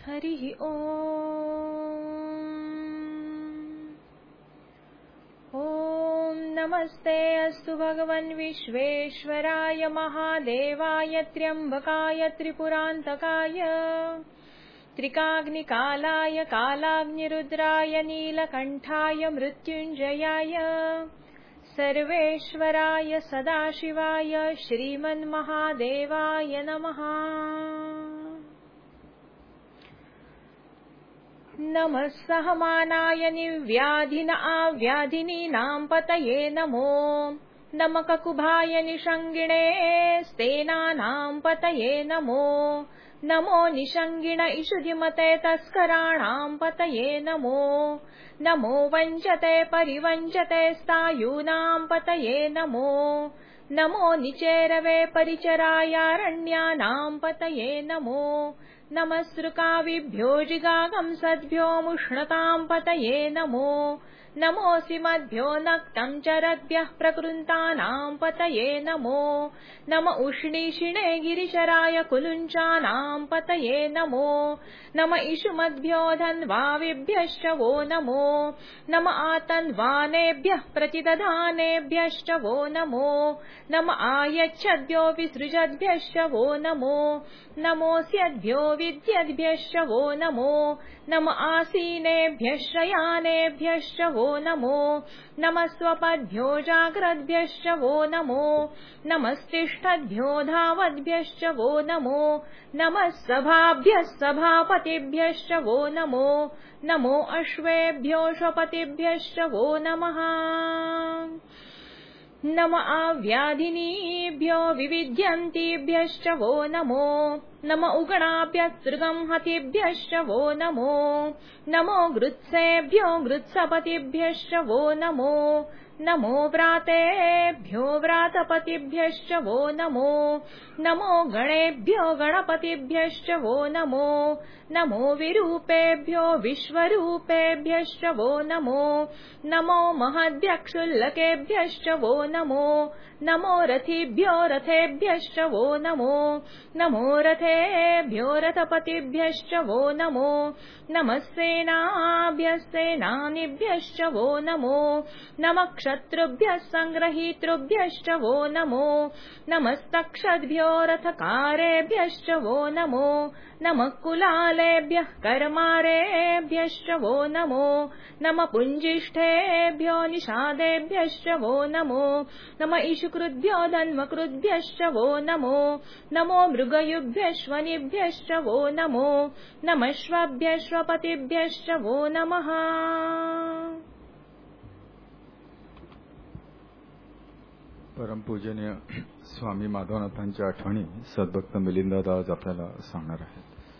हरिः ॐ नमस्ते अस्तु भगवन् विश्वेश्वराय महादेवाय त्र्यम्बकाय त्रिपुरान्तकाय त्रिकाग्निकालाय कालाग्निरुद्राय नीलकण्ठाय मृत्युञ्जयाय सर्वेश्वराय सदाशिवाय श्रीमन्महादेवाय नमः। नमः सहमानाय निर्व्याधिन आव्याधिनीनां पतये नमो। नमः ककुभाय निषङ्गिणे स्तेनानां पतये नमो। नमो निषङ्गिण इषुधिमते तस्कराणां पतये नमो। नमो वञ्चते परिवञ्चते स्थायूनां पतये नमो। नमो निचेरवे परिचरायारण्यानां पतये नमो। नमस्रुकाविभ्यो जिगागंसद्भ्यो मुष्णतां पतये नमो। नमोऽसि मद्भ्यो नक्तं चरद्भ्यः प्रकृन्तानां पतये नमो। नम उष्णीषिणे गिरिशराय कुलुञ्चानां पतये नमो। नम इषुमद्भ्यो धन्वाविभ्यश्च वो नमो। नम आतन्वानेभ्यः प्रतिदधानेभ्यश्च वो नमो। नम आयच्छद्भ्यो विसृजद्भ्यश्च वो नमो। नमोऽस्यद्भ्यो विद्यद्भ्यश्च वो नमो। नम आसीनेभ्यश्च यानेभ्यश्च वो नमो। नमः स्वपद्भ्यो जाग्रद्भ्यश्च वो नमो। नमस्तिष्ठद्भ्यो धावद्भ्यश्च वो नमो। नमः सभाभ्यः सभापतिभ्यश्च वो नमो। नमो अश्वेभ्यो श्वपतिभ्यश्च वो नमः। नम आव्याधिनीभ्यो विविध्यन्तीभ्यश्च वो नमो। नम उगणाभ्यस्त्रिगंहतिभ्यश्च वो नमो। नमो गृत्सेभ्यो गृत्सपतिभ्यश्च वो नमो। नमो व्रातेभ्यो व्रातपतिभ्यश्च वो नमो। नमो गणेभ्यो गणपतिभ्यश्च वो नमो। नमो विरूपेभ्यो विश्वरूपेभ्यश्च वो नमो। नमो महद्यक्षुल्लकेभ्यश्च वो नमो। नमो रथिभ्यो रथेभ्यश्च वो नमो। नमो रथेभ्यो रथपतिभ्यश्च वो नमो। नमः सेनाभ्यस्तेनानिभ्यश्च वो नमो। नमः क्षत्रुभ्यः सङ्ग्रहीतृभ्यश्च वो नमो। नमस्तक्षद्भ्यो रथकारेभ्यश्च वो नमो। नमः कुलालेभ्यः कर्मारेभ्यश्च वो नमो। नमः पुञ्जिष्ठेभ्यो निषादेभ्यश्च वो नमो। नमः इषुकृद्भ्यो धन्वकृद्भ्यश्च वो नमो। नमो मृगयुभ्यश्वनिभ्यश्च वो नमो। नमः श्वभ्यश्वपतिभ्यश्च वो नमः। परमपूजनीय स्वामी माधवनाथांच्या आठवणी सद्भक्त मिलिंददादा आज आपल्याला सांगणार आहेत.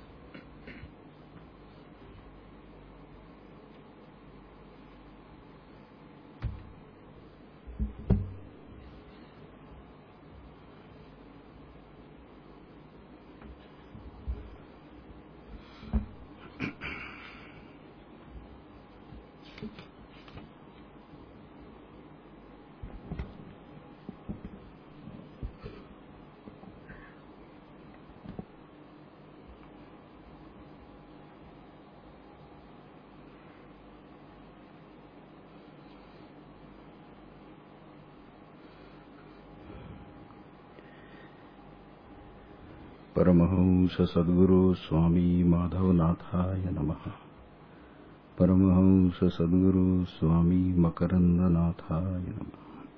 परमहंस सद्गुरु स्वामी माधवनाथाय नमः. परमहंस सद्गुरु स्वामी मकरंदनाथाय नमः.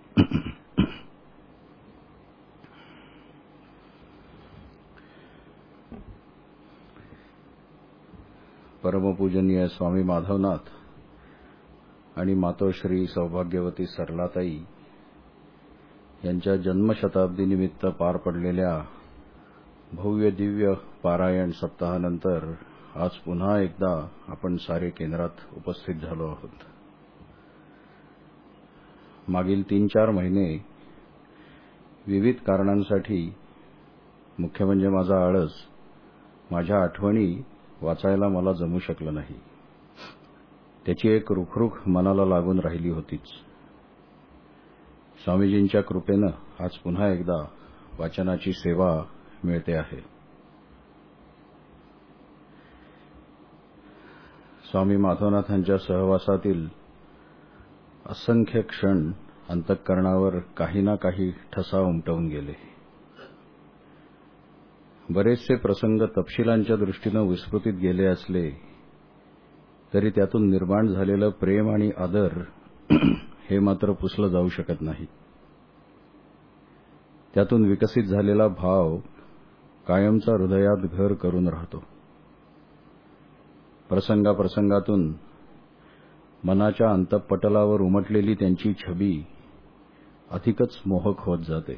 परमपूजनीय स्वामी माधवनाथ आणि मातोश्री सौभाग्यवती सरलाताई यांच्या जन्मशताब्दीनिमित्त पार पडलेल्या भव्य दिव्य पारायण सप्ताहानंतर आज पुन्हा एकदा आपण सारे केंद्रात उपस्थित झालो आहोत. मागील 3-4 महिने विविध कारणांसाठी, मुख्य म्हणजे माझा आळस, माझ्या आठवणी वाचायला मला जमू शकलं नाही. त्याची एक रुखरुख मनाला लागून राहिली होतीच. स्वामीजींच्या कृपेनं आज पुन्हा एकदा वाचनाची सेवा मिळते आहे. स्वामी माधवनाथांच्या सहवासातील असंख्य क्षण अंतःकरणावर काही ना काही ठसा उमटवून गेले. बरेचसे प्रसंग तपशिलांच्या दृष्टीनं विस्मृतीत गेले असले तरी त्यातून निर्माण झालेलं प्रेम आणि आदर हे मात्र पुसलं जाऊ शकत नाही. त्यातून विकसित झालेला भाव कायमचा हृदयात घर करून राहतो. प्रसंगाप्रसंगातून मनाच्या अंतःपटलावर उमटलेली त्यांची छबी अधिकच मोहक होत जाते.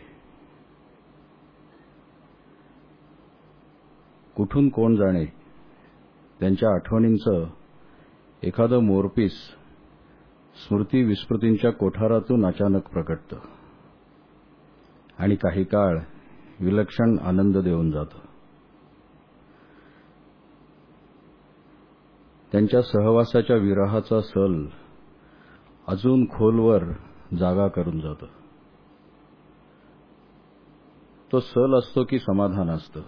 कुठून कोण जाणे, त्यांच्या आठवणींचं एखादं मोरपीस स्मृती विस्मृतींच्या कोठारातून अचानक प्रकटतं आणि काही काळ विलक्षण आनंद देऊन जातं. त्यांच्या सहवासाच्या विरहाचा सल अजून खोलवर जागा करून जातं. तो सल असतो की समाधान असतं,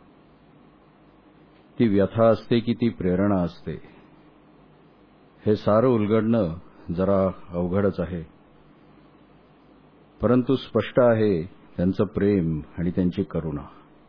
ती व्यथा असते की ती प्रेरणा असते, हे सारं उलगडणं जरा अवघडच आहे. परंतु स्पष्ट आहे त्यांचं प्रेम आणि त्यांची करुणा.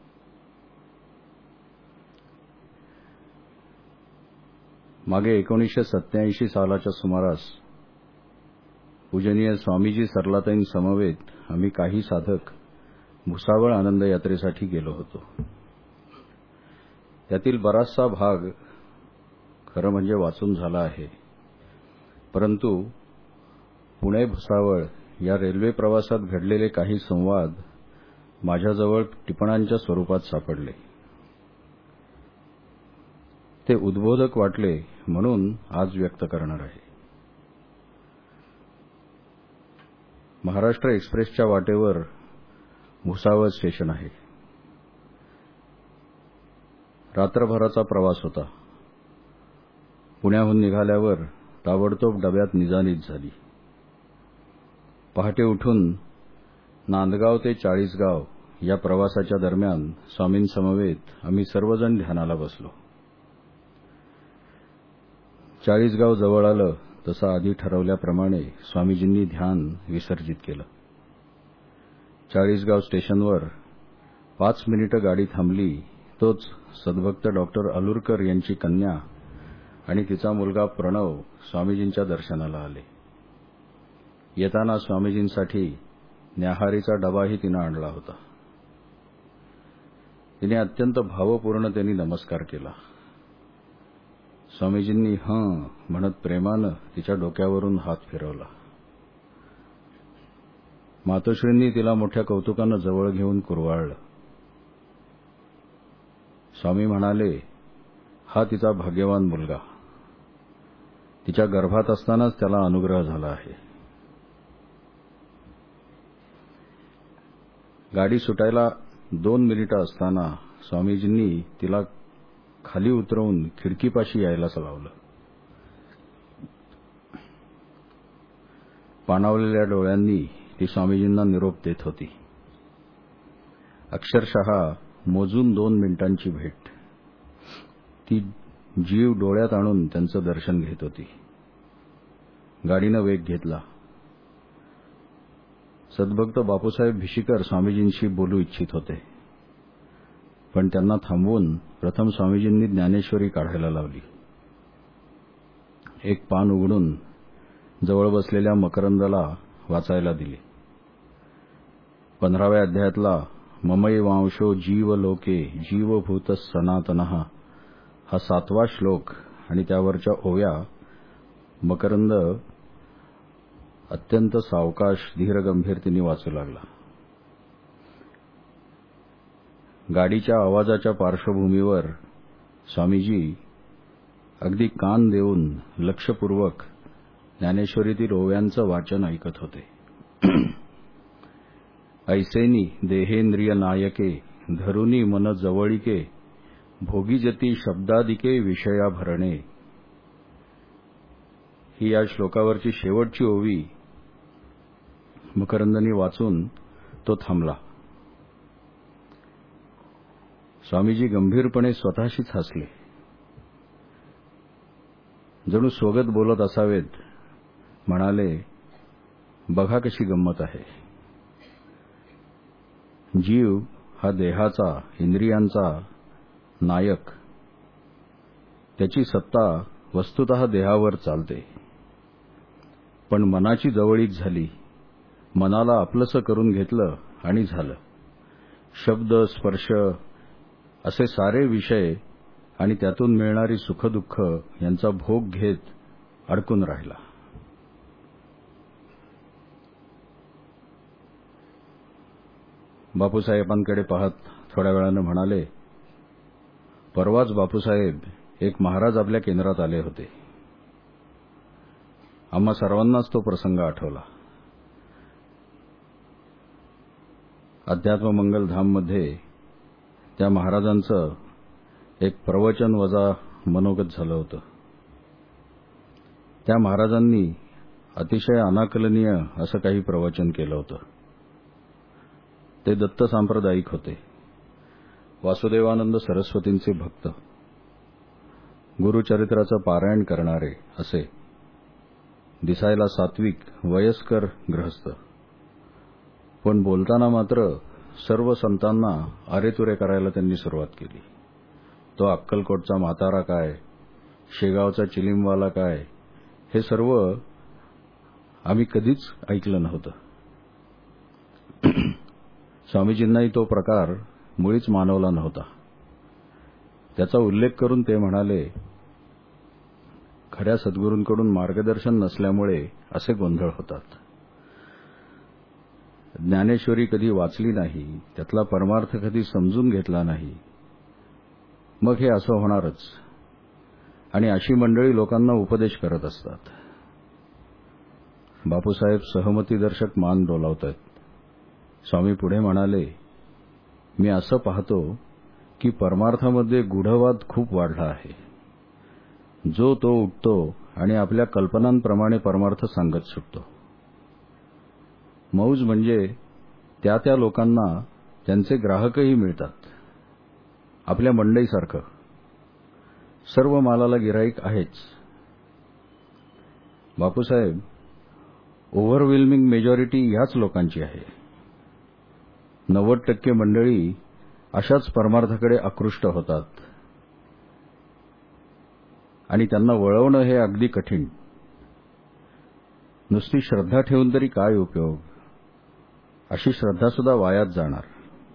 मागे 1987 सालाच्या सुमारास पूजनीय स्वामीजी सरलाताईं समवेत आम्ही काही साधक भुसावळ आनंद यात्रेसाठी गेलो होतो. त्यातील बराचसा भाग खरं म्हणजे वाचून झाला आहे, परंतु पुणे भुसावळ या रेल्वे प्रवासात घडलेले काही संवाद माझ्याजवळ टिपणांच्या स्वरूपात सापडले. ते उद्बोधक वाटले म्हणून आज व्यक्त करणार आहे. महाराष्ट्र एक्सप्रेसच्या वाटेवर भुसावळ स्टेशन आहे. रात्रभराचा प्रवास होता. पुण्याहून निघाल्यावर ताबडतोब डब्यात निजानीज झाली. पहाटे उठून नांदगाव ते चाळीसगाव या प्रवासाच्या दरम्यान स्वामींसमवेत आम्ही सर्वजण ध्यानाला बसलो. चाळीसगाव जवळ आलं तसं आधी ठरवल्याप्रमाणे स्वामीजींनी ध्यान विसर्जित केलं. चाळीसगाव स्टेशनवर 5 मिनिटं गाडी थांबली तोच सद्भक्त डॉक्टर अलुरकर यांची कन्या आणि तिचा मुलगा प्रणव स्वामीजींच्या दर्शनाला आले. येताना स्वामीजींसाठी न्याहारीचा डबाही तिनं आणला होता. तिने अत्यंत भावपूर्णतेने नमस्कार केला. स्वामीजींनी हं म्हणत प्रेमानं तिच्या डोक्यावरून हात फिरवला. मातोश्रींनी तिला मोठ्या कौतुकानं जवळ घेऊन कुरवाळलं. स्वामी म्हणाले, हा तिचा भाग्यवान मुलगा. तिच्या गर्भात असतानाच त्याला अनुग्रह झाला आहे. गाडी सुटायला 2 मिनिटं असताना स्वामीजींनी तिला खाली उतरवून खिडकीपाशी यायला लावलं. पाणावलेल्या डोळ्यांनी ती स्वामीजींना निरोप देत होती. अक्षरशः मोजून 2 मिनिटांची भेट. ती जीव डोळ्यात आणून त्यांचं दर्शन घेत होती. गाडीनं वेग घेतला. सद्भक्त बापूसाहेब भिशीकर स्वामीजींशी बोलू इच्छित होते, पण त्यांना थांबवून प्रथम स्वामीजींनी ज्ञानेश्वरी काढायला लावली. एक पान उघडून जवळ बसलेल्या मकरंदला वाचायला दिली. 15व्या अध्यायातला ममैवांशो जीवलोके जीवभूत सनातनः हा 7वा श्लोक आणि त्यावरच्या ओव्या मकरंद अत्यंत सावकाश धीरगंभीरतेने वाचू लागला. गाडीच्या आवाजाच्या पार्श्वभूमीवर स्वामीजी अगदी कान देऊन लक्षपूर्वक ज्ञानेश्वरीतील ओव्यांचं वाचन ऐकत होते. ऐसेनी देहेंद्रिय नायके धरुनी मन जवळिके भोगीजती शब्दादिके विषया भरणे. ही या श्लोकावरची शेवटची ओवी मकरंदनी वाचून तो थांबला. स्वामीजी गंभीरपणे स्वतःशीच हसले. जणू स्वगत बोलत असावेत, म्हणाले, बघा कशी गंमत आहे. जीव हा देहाचा, इंद्रियांचा नायक. त्याची सत्ता वस्तुतः देहावर चालते. पण मनाची जवळीक झाली, मनाला आपलंसं करून घेतलं आणि झालं. शब्द, स्पर्श असे सारे विषय आणि त्यातून मिळणारी सुखदुःख यांचा भोग घेत अडकून राहिला. बापूसाहेबांकडे पाहत थोड्या वेळानं म्हणाले, परवाच बापूसाहेब एक महाराज आपल्या केंद्रात आले होते. आम्हा सर्वांनाच तो प्रसंग आठवला. अध्यात्म मंगल धाममध्ये त्या महाराजांचं एक प्रवचन वजा मनोगत झालं होतं. त्या महाराजांनी अतिशय अनाकलनीय असं काही प्रवचन केलं होतं. ते दत्त सांप्रदायिक होते, वासुदेवानंद सरस्वतींचे भक्त, गुरुचरित्राचं पारायण करणारे असे, दिसायला सात्विक, वयस्कर गृहस्थ. पण बोलताना मात्र सर्व संतांना अरेतुरे करायला त्यांनी सुरुवात केली. तो अक्कलकोटचा म्हातारा काय, शेगावचा चिलीमवाला काय, हे सर्व आम्ही कधीच ऐकलं नव्हतं. स्वामीजींनाही तो प्रकार मुळीच मानवला नव्हता. त्याचा उल्लेख करून ते म्हणाले, खऱ्या सद्गुरूंकडून मार्गदर्शन नसल्यामुळे असे गोंधळ होतात. ज्ञानेश्वरी कधी वाचली नाही, त्यातला परमार्थ कधी समजून घेतला नाही, मग हे असं होणारच. आणि अशी मंडळी लोकांना उपदेश करत असतात. बापूसाहेब सहमतीदर्शक मान डोलावतात. स्वामी पुढे म्हणाले, मी असं पाहतो की परमार्थामध्ये गूढवाद खूप वाढला आहे. जो तो उठतो आणि आपल्या कल्पनांप्रमाणे परमार्थ सांगत सुटतो. मौज म्हणजे त्या लोकांना त्यांचे ग्राहकही मिळतात. आपल्या मंडईसारखं सर्व मालाला गिराईक आहेच. बापूसाहेब, ओव्हरवेल्मिंग मेजॉरिटी ह्याच लोकांची आहे. 90% मंडळी अशाच परमार्थाकडे आकृष्ट होतात आणि त्यांना वळवणं हे अगदी कठीण. नुसती श्रद्धा ठेवून तरी काय उपयोग? अशी श्रद्धासुद्धा वायात जाणार.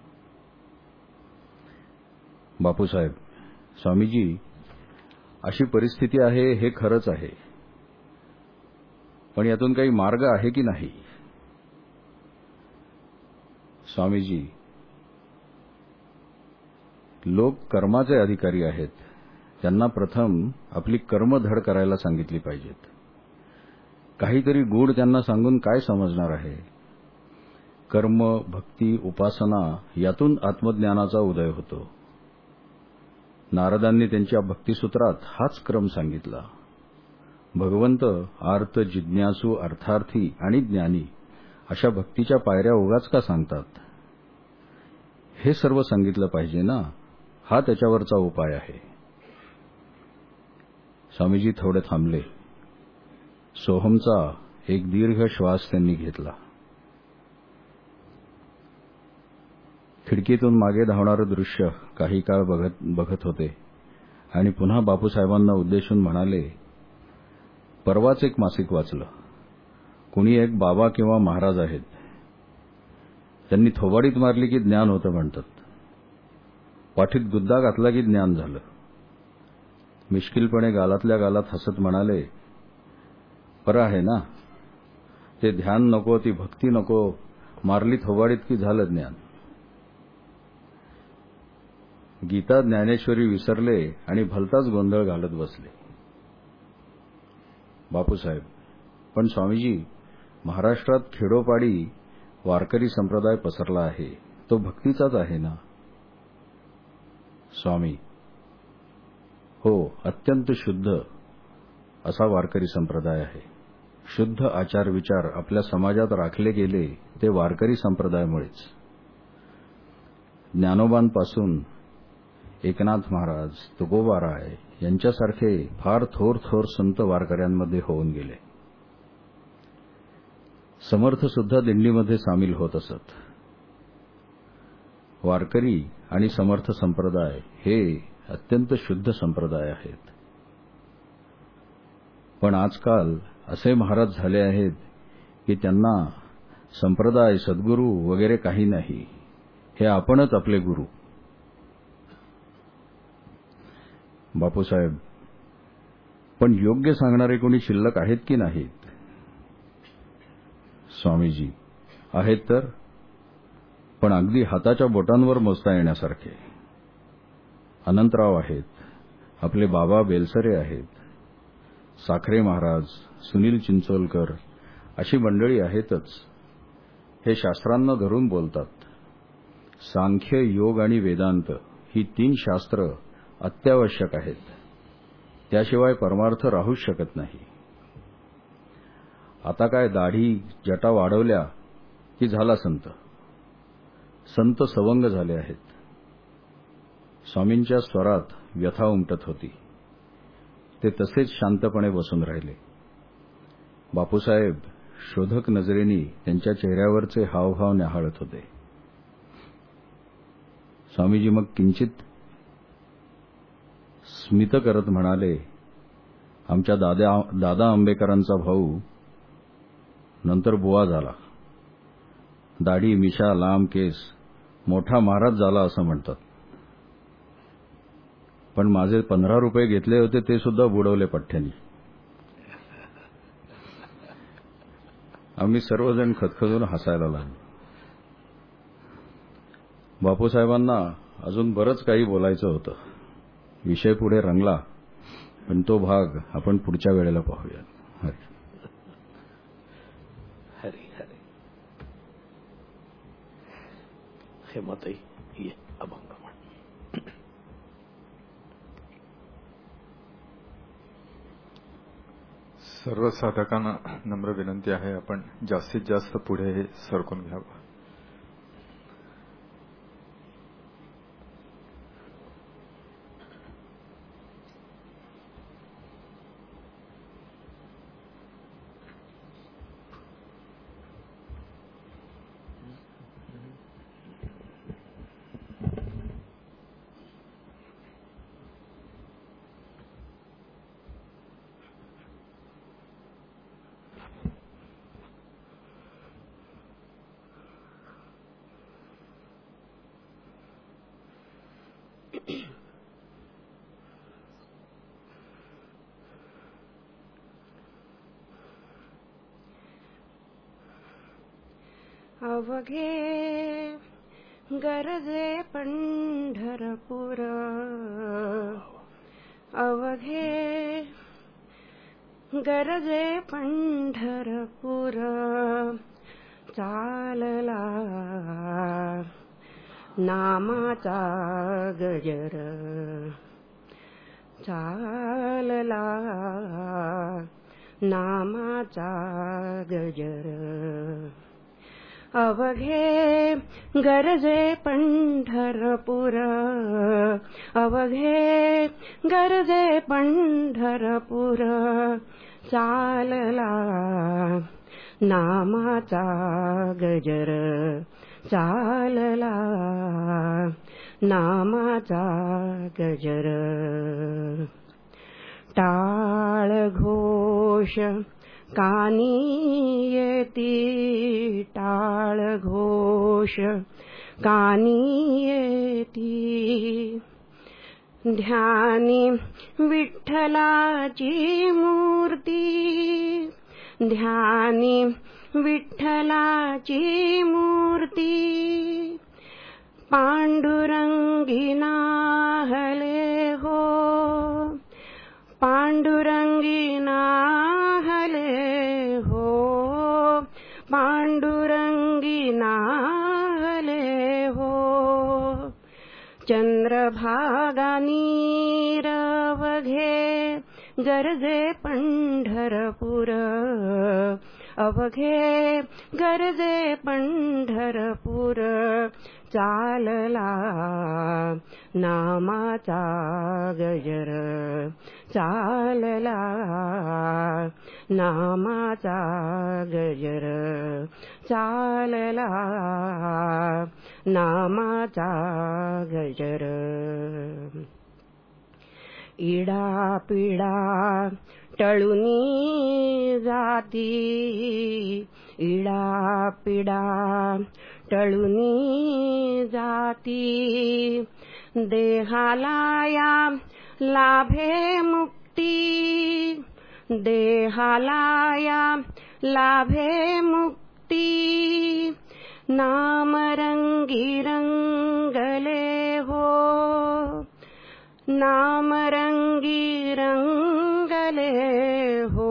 बापूसाहेब, स्वामीजी, अशी परिस्थिती आहे हे खरंच आहे, पण यातून काही मार्ग आहे की नाही? स्वामीजी, लोक कर्माचे अधिकारी आहेत. त्यांना प्रथम आपली कर्म धड करायला सांगितली पाहिजेत. काहीतरी गूढ त्यांना सांगून काय समजणार आहे? कर्म, भक्ती, उपासना यातून आत्मज्ञानाचा उदय होतो. नारदांनी त्यांच्या भक्तिसूत्रात हाच क्रम सांगितला. भगवंत आर्त, जिज्ञासू, अर्थार्थी आणि ज्ञानी अशा भक्तीच्या पायऱ्या उगाच का सांगतात? हे सर्व सांगितलं पाहिजे ना. हा त्याच्यावरचा उपाय आहे. स्वामीजी थोडे थांबले. सोहमचा एक दीर्घ श्वास त्यांनी घेतला. खिडकीतून मागे धावणारं दृश्य काही काळ बघत होते आणि पुन्हा बापूसाहेबांना उद्देशून म्हणाले, परवाच एक मासिक वाचलं. कुणी एक बाबा किंवा महाराज आहेत. त्यांनी थोबाडीत मारली की ज्ञान होतं म्हणतात. पाठीत गुद्दा घातला की ज्ञान झालं. मिश्किलपणे गालातल्या गालात हसत म्हणाले, बरं आहे ना, ते ध्यान नको, ती भक्ती नको, मारली थोबाडीत की झालं ज्ञान. गीता, ज्ञानेश्वरी विसरले आणि भलताच गोंधळ घालत बसले. बापूसाहेब, पण स्वामीजी, महाराष्ट्रात खेडोपाडी वारकरी संप्रदाय पसरला आहे. तो भक्तीचाच आहे ना. स्वामी, हो, अत्यंत शुद्ध असा वारकरी संप्रदाय आहे. शुद्ध आचार विचार आपल्या समाजात राखले गेले ते वारकरी संप्रदायामुळेच. ज्ञानोबांपासून एकनाथ महाराज, तुकोबाराय यांच्यासारखे फार थोर थोर संत वारकऱ्यांमध्ये होऊन गेले. समर्थ सुद्धा दिंडीमध्ये सामील होत असत. वारकरी आणि समर्थ संप्रदाय हे अत्यंत शुद्ध संप्रदाय आहेत. पण आजकाल असे महाराज झाले आहेत की त्यांना संप्रदाय, सद्गुरू वगैरे काही नाही. हे आपणच आपले गुरु. बापूसाहेब, पण योग्य सांगणारे कोणी शिल्लक आहेत की नाहीत? स्वामीजी, आहेत तर, पण अगदी हाताच्या बोटांवर मोजता येण्यासारखे. अनंतराव आहेत, आपले बाबा बेलसरे आहेत, साखरे महाराज, सुनील चिंचोलकर अशी मंडळी आहेतच. हे शास्त्रांना धरून बोलतात. सांख्य, योग आणि वेदांत ही 3 शास्त्र अत्यावश्यक आहेत. त्याशिवाय परमार्थ राहूच शकत नाही. आता काय दाढी जटा वाढवल्या की झाला संत. संत सवंग झाले आहेत. स्वामींच्या स्वरात व्यथा उमटत होती. ते तसेच शांतपणे बसून राहिले. बापूसाहेब शोधक नजरेने त्यांच्या चेहऱ्यावरचे हावभाव न्याहाळत होते. स्वामीजी मग किंचित स्मित करत म्हणाले, आमच्या दादा आंबेकरांचा भाऊ नंतर बुवा झाला. दाढी, मिशा, लांब केस, मोठा महाराज झाला असं म्हणतात. पण माझे 15 रुपये घेतले होते ते सुद्धा बुडवले पठ्ठ्यानी. आम्ही सर्वजण खदखदून हसायला लागलो. बापूसाहेबांना अजून बरंच काही बोलायचं होतं. विषय पुढे रंगला, पण तो भाग आपण पुढच्या वेळेला पाहूया. हरी हरी हरी. हेमाताई, ये अभंग म्हण. सर्व साधकांना नम्र विनंती आहे, आपण जास्तीत जास्त पुढे सरकून घ्यावं. अवघे गरजे पंढरपूर, अवघे गरजे पंढरपूर, चालला नामाचा गजर, चालला नामाचा गजर. अवघे गरजे पंढरपूर, अवघे गरजे पंढरपूर, चालला नामाचा गजर, चालला नामाचा गजर. टाळ घोष कानी येती, टाळ घोष कानी येती, ध्यानी विठ्ठलाची मूर्ती, ध्यानी विठ्ठलाची मूर्ती, पांडुरंगी नाहले हो, पांडुरंगी नाहले हो, पांडुरंगी नाहले हो. चंद्रभागा नीरवघे गरजे पंढरपूर, अवघे गरजे पंढरपूर चालला नामाचा गजर चालला नामाचा गजर चालला नामाचा गजर इडा पिडा टळूनी जाती इडा पिडा टळूनी जाती देहाला या लाभे मुक्ती देहाला या लाभे मुक्ती नाम रंगी रंगले हो नाम रंगी रंगले हो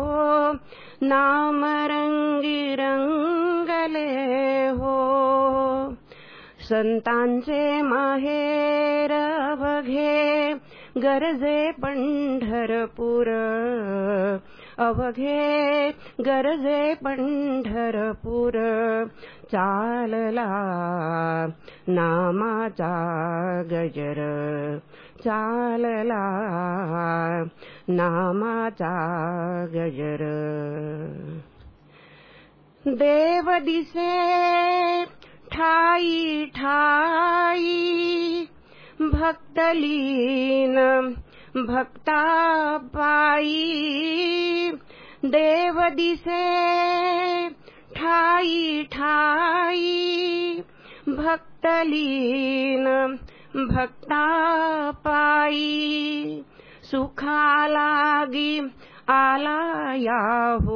नाम रंगी रंगले हो संतांचे माहेर अवघे गरजे पंढरपूर अवघे गरजे पंढरपूर चालला नामाचा गजर चालला नामाचा गजर देव दिसे ठाई ठाई भक्तलीन भक्ता पायी देव दिसे ठाई ठाई भक्तलीन भक्ता पायी सुखालागी आलाया हो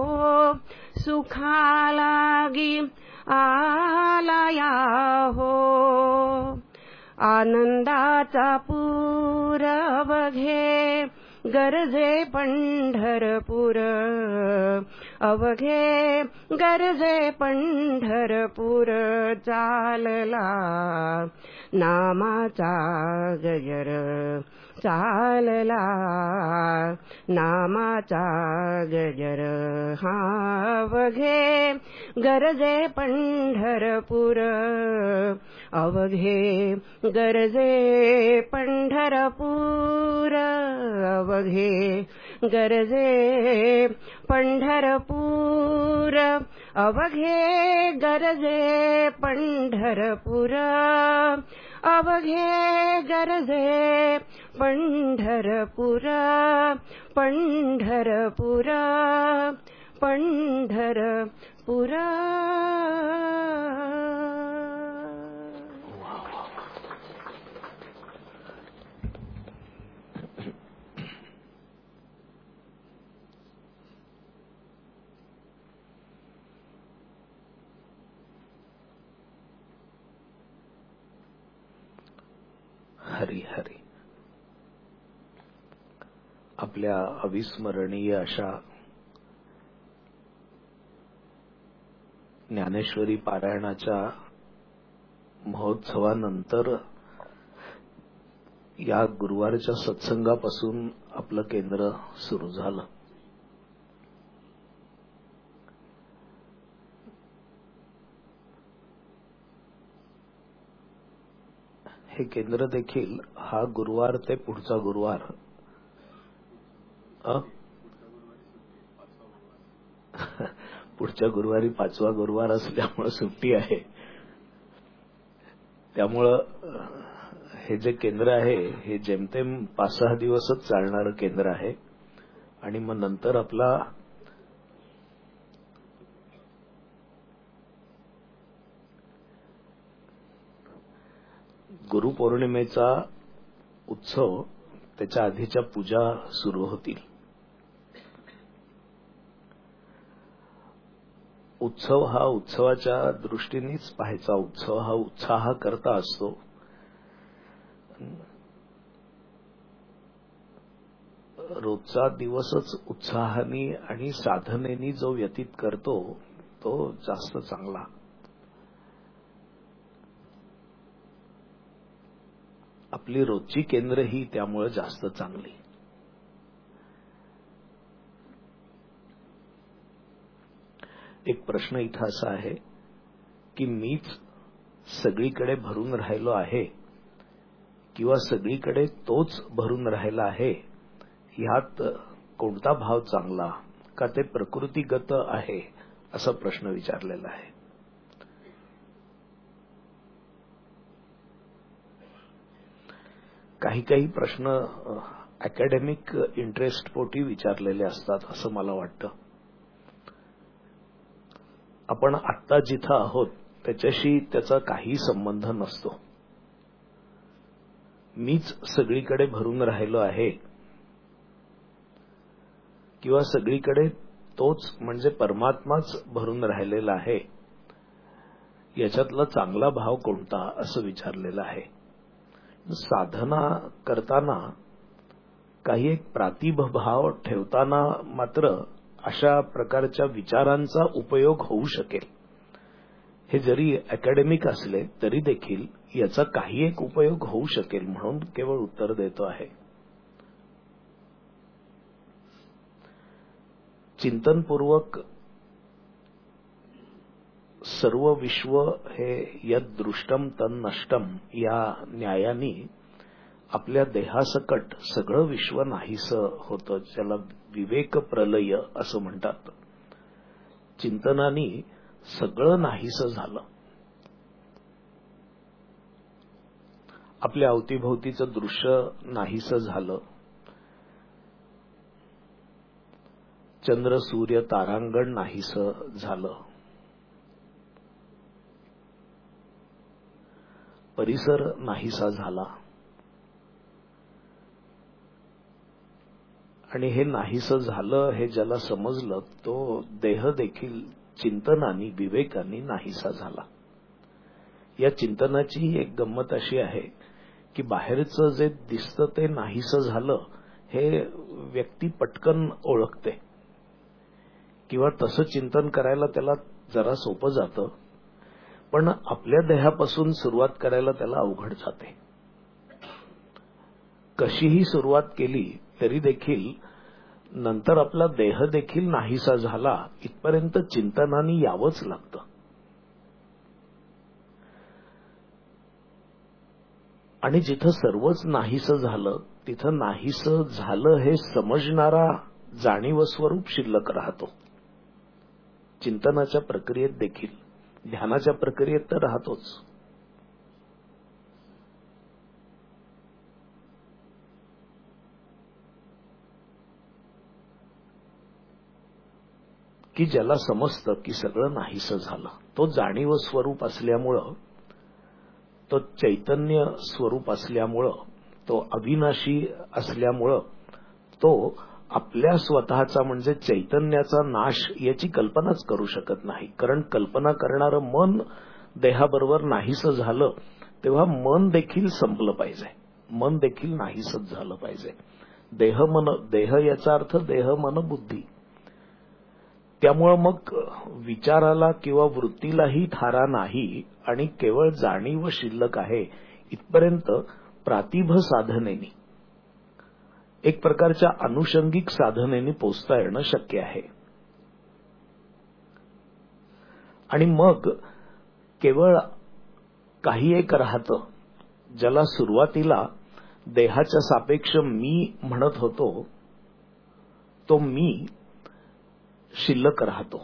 सुखालागी आलाया हो आनंदाचा पूर अवघे गरजे पंढरपूर अवघे गरजे पंढरपूर चालला नामाचा गजर चालला नामाचा गजर हा अवघे गरजे पंढरपूर अवघे गरजे पंढरपूर अवघे गरजे पंढरपूर अवघे गरजे पंढरपूर अवघे गरजे पंढरपूर पंढरपूर पंढरपूर हरी हरी. आपल्या अविस्मरणीय अशा ज्ञानेश्वरी पारायणाच्या महोत्सवानंतर या गुरुवारच्या सत्संगापासून आपलं केंद्र सुरू झालं. हे केंद्र देखील हा गुरुवार ते पुढचा गुरुवार पुढच्या गुरुवारी 5वा गुरुवार असल्यामुळे सुट्टी आहे. त्यामुळं हे जे केंद्र आहे हे जेमतेम 5-6 दिवसच चालणारं केंद्र आहे आणि मग नंतर आपला गुरुपौर्णिमेचा उत्सव त्याच्या आधीच्या पूजा सुरू होतील. उत्सव हा उत्सवाच्या दृष्टीनेच पाहायचा. उत्सव हा उत्साह करता असतो. रोजचा दिवसच उत्साहाने आणि साधनेने जो व्यतीत करतो तो जास्त चांगला. आपली रोजची केंद्र ही त्यामुळे जास्त चांगली. एक प्रश्न इथं असा आहे की मीच सगळीकडे भरून राहिलो आहे किंवा सगळीकडे तोच भरून राहिला आहे, ह्यात कोणता भाव चांगला, का ते प्रकृतीगत आहे, असा प्रश्न विचारलेला आहे. काही काही प्रश्न अकॅडमिक इंटरेस्ट पोटी विचारलेले असतात असं मला वाटतं. आपण आत्ता जिथं आहोत त्याच्याशी त्याचा काही संबंध नसतो. मीच सगळीकडे भरून राहिलो आहे किंवा सगळीकडे तोच म्हणजे परमात्माच भरून राहिलेला आहे, याच्यातला चांगला भाव कोणता असं विचारलेलं आहे. साधना करताना काही एक प्रातिभाव ठेवताना मात्र अशा प्रकारच्या विचारांचा उपयोग होऊ शकेल. हे जरी अकॅडमिक असले तरी देखील याचा काही एक उपयोग होऊ शकेल म्हणून केवळ उत्तर देतो आहे. चिंतनपूर्वक सर्व विश्व हे यद दृष्टम तन नष्टम या न्यायाने आपल्या देहासकट सगळं विश्व नाहीसं होतं, ज्याला विवेक प्रलय असं म्हणतात. चिंतनाने सगळं नाहीसं झालं. आपल्या अवतीभोवतीचं दृश्य नाहीसं झालं. चंद्र सूर्य तारांगण नाहीसं झालं. परिसर नाहीसा झाला. आणि हे नाहीसं झालं हे ज्याला समजलं तो देह देखील चिंतनाने विवेकाने नाहीसा झाला. या चिंतनाची एक गंमत अशी आहे की बाहेरचं जे दिसतं ते नाहीसं झालं हे व्यक्ती पटकन ओळखते किंवा तसं चिंतन करायला त्याला जरा सोपं जातं, पण आपल्या देहापासून सुरुवात करायला त्याला अवघड जाते. कशीही सुरुवात केली तरी देखील नंतर आपला देह देखील नाहीसा झाला इथपर्यंत चिंतनाने यावंच लागतं. आणि जिथं सर्वच नाहीसं झालं तिथं नाहीसं झालं हे समजणारा जाणीव स्वरूप शिल्लक राहतो. चिंतनाच्या प्रक्रियेत देखील, ध्यानाच्या प्रक्रियेत तर राहतोच. की ज्याला समजतं की सगळं नाहीसं झालं, तो जाणीव स्वरूप असल्यामुळं, तो चैतन्य स्वरूप असल्यामुळं, तो अविनाशी असल्यामुळं तो आपल्या स्वतःचा म्हणजे चैतन्याचा नाश याची कल्पनाच करू शकत नाही. कारण कल्पना करणारं मन देहाबरोबर नाहीसं झालं तेव्हा मन देखील संपलं पाहिजे, मन देखील नाहीसंच झालं पाहिजे. देह याचा अर्थ देह मन बुद्धी. त्यामुळं मग विचाराला किंवा वृत्तीलाही थारा नाही आणि केवळ जाणीव शिल्लक आहे. इथपर्यंत प्रातिभ साधनेने, एक प्रकारच्या अनुषंगिक साधनेने पोचता येणं शक्य आहे. आणि मग केवळ काही एक राहतं ज्याला सुरुवातीला देहाच्या सापेक्ष मी म्हणत होतो, तो मी शिल्लक राहतो.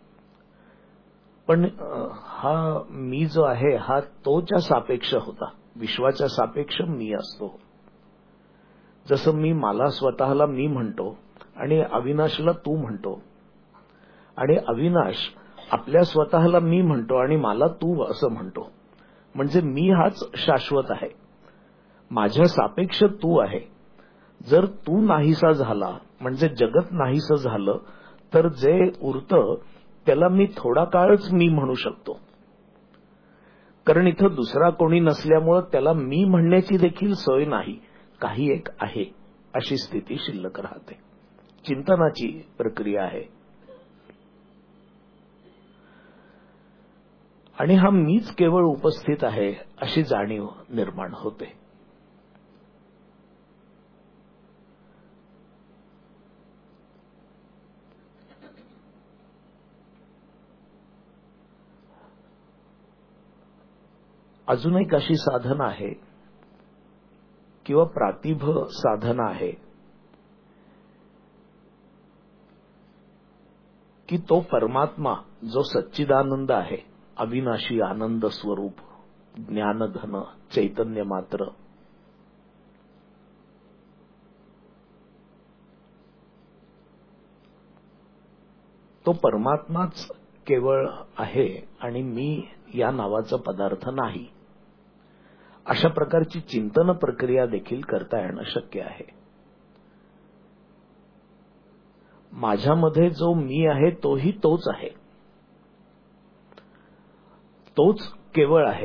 पण हा मी जो आहे हा तोच्या सापेक्ष होता, विश्वाच्या सापेक्ष मी असतो. जसं मी मला स्वतःला मी म्हणतो आणि अविनाशला तू म्हणतो, आणि अविनाश आपल्या स्वतःला मी म्हणतो आणि मला तू असं म्हणतो. म्हणजे मी हाच शाश्वत आहे, माझ्या सापेक्ष तू आहे. जर तू नाहीसा झाला म्हणजे जगत नाहीसं झालं तर जे उरतं त्याला मी थोडा काळच मी म्हणू शकतो. कारण इथं दुसरा कोणी नसल्यामुळं त्याला मी म्हणण्याची देखील सोय नाही. काही एक आहे अशी स्थिती शिल्लक राहते. चिंतनाची प्रक्रिया आहे. आणि हा मीच केवळ उपस्थित आहे अशी जाणीव निर्माण होते. अजून एक अशी साधना आहे किंवा प्रातिभ साधना आहे की तो परमात्मा जो सच्चिदानंद आहे, अविनाशी आनंद स्वरूप, ज्ञानघन चैतन्य मात्र, तो परमात्माच केवळ आहे आणि मी या नावाचा पदार्थ नाही, अशा प्रकारची चिंतन प्रक्रिया देखील करता येणं शक्य आहे. माझ्यामध्ये जो मी आहे तोही तोच आहे, तोच केवळ आहे.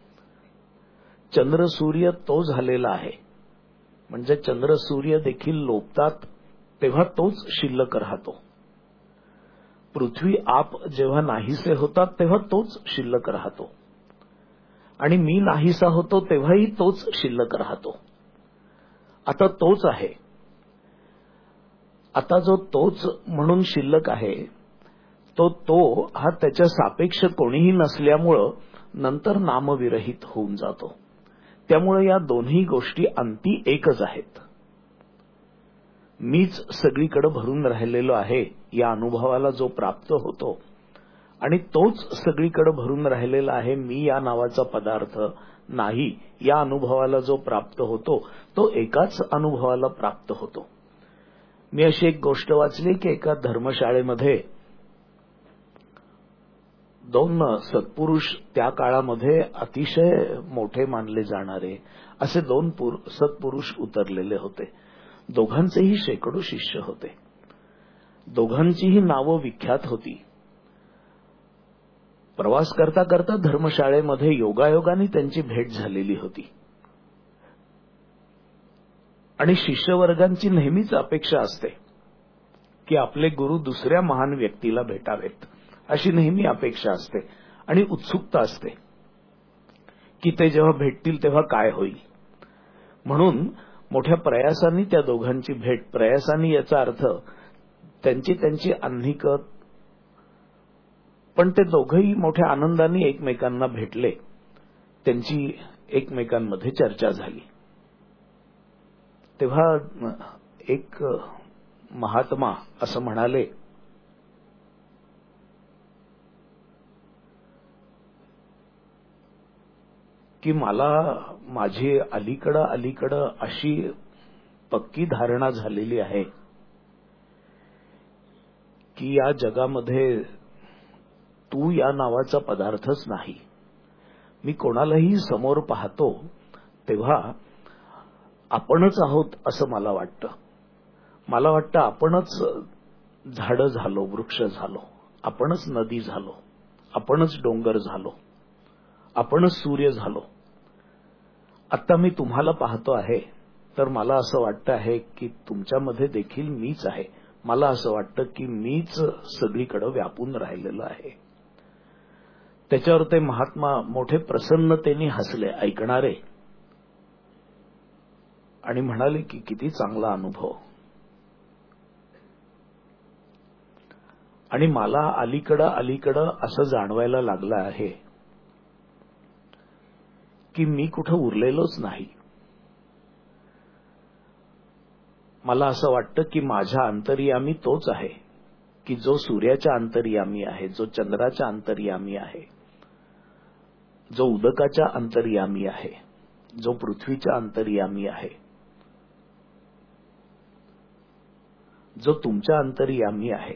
चंद्र सूर्य तो झालेला आहे, म्हणजे चंद्र सूर्य देखील लोपतात तेव्हा तोच शिल्लक राहतो. पृथ्वी आप जेव्हा नाहीसे होतात तेव्हा तोच शिल्लक राहतो आणि मी नाहीसा होतो तेव्हाही तोच शिल्लक राहतो. आता तोच आहे. आता जो तोच म्हणून शिल्लक आहे तो हा त्याच्या सापेक्ष कोणीही नसल्यामुळं नंतर नामविरहित होऊन जातो. त्यामुळे या दोन्ही गोष्टी अंती एकच आहेत. मीच सगळीकडे भरून राहिलेलो आहे या अनुभवाला जो प्राप्त होतो आणि तोच सगळीकडे भरून राहिलेला आहे, मी या नावाचा पदार्थ नाही या अनुभवाला जो प्राप्त होतो तो एकाच अनुभवाला प्राप्त होतो. मी अशी एक गोष्ट वाचली की एका धर्मशाळेमध्ये दोन सत्पुरुष, त्या काळामध्ये अतिशय मोठे मानले जाणारे असे दोन सत्पुरुष उतरलेले होते. दोघांचेही शेकडो शिष्य होते. दोघांचीही नावं विख्यात होती. प्रवास करता करता धर्मशाळेमध्ये योगायोगाने त्यांची भेट झालेली होती आणि शिष्यवर्गांची नेहमीच अपेक्षा असते की आपले गुरु दुसऱ्या महान व्यक्तीला भेटावेत, अशी नेहमी अपेक्षा असते आणि उत्सुकता असते की ते जेव्हा भेटतील तेव्हा काय होईल. म्हणून मोठ्या प्रयासाने त्या दोघांची भेट, प्रयासाने याचा अर्थ त्यांची आन्हिकत, पण ते दोघंही मोठ्या आनंदाने एकमेकांना भेटले. त्यांची एकमेकांमध्ये चर्चा झाली. तेव्हा एक महात्मा असं म्हणाले की मला माझी अलीकडं अशी पक्की धारणा झालेली आहे की या जगामध्ये तू या नावाचा पदार्थच नाही. मी कोणालाही समोर पाहतो तेव्हा आपणच आहोत असं मला वाटतं. मला वाटतं आपणच झाडं झालो, वृक्ष झालो, आपणच नदी झालो, आपणच डोंगर झालो, आपणच सूर्य झालो. आता मी तुम्हाला पाहतो आहे तर मला असं वाटतं आहे की तुमच्यामध्ये देखील मीच आहे. मला असं वाटतं की मीच सगळीकडे व्यापून राहिलेलं आहे. त्याच्यावर ते महात्मा मोठे प्रसन्नतेने हसले ऐकणारे आणि म्हणाले की किती चांगला अनुभव. आणि मला अलीकडं असं जाणवायला लागलं आहे की मी कुठं उरलेलोच नाही. मला असं वाटतं की माझ्या अंतर्यामी तोच आहे की जो सूर्याच्या अंतर्यामी आहे, जो चंद्राच्या अंतर्यामी आहे, जो उदकाच्या अंतर्यामी आहे, जो पृथ्वीच्या अंतर्यामी आहे, जो तुमच्या अंतर्यामी आहे.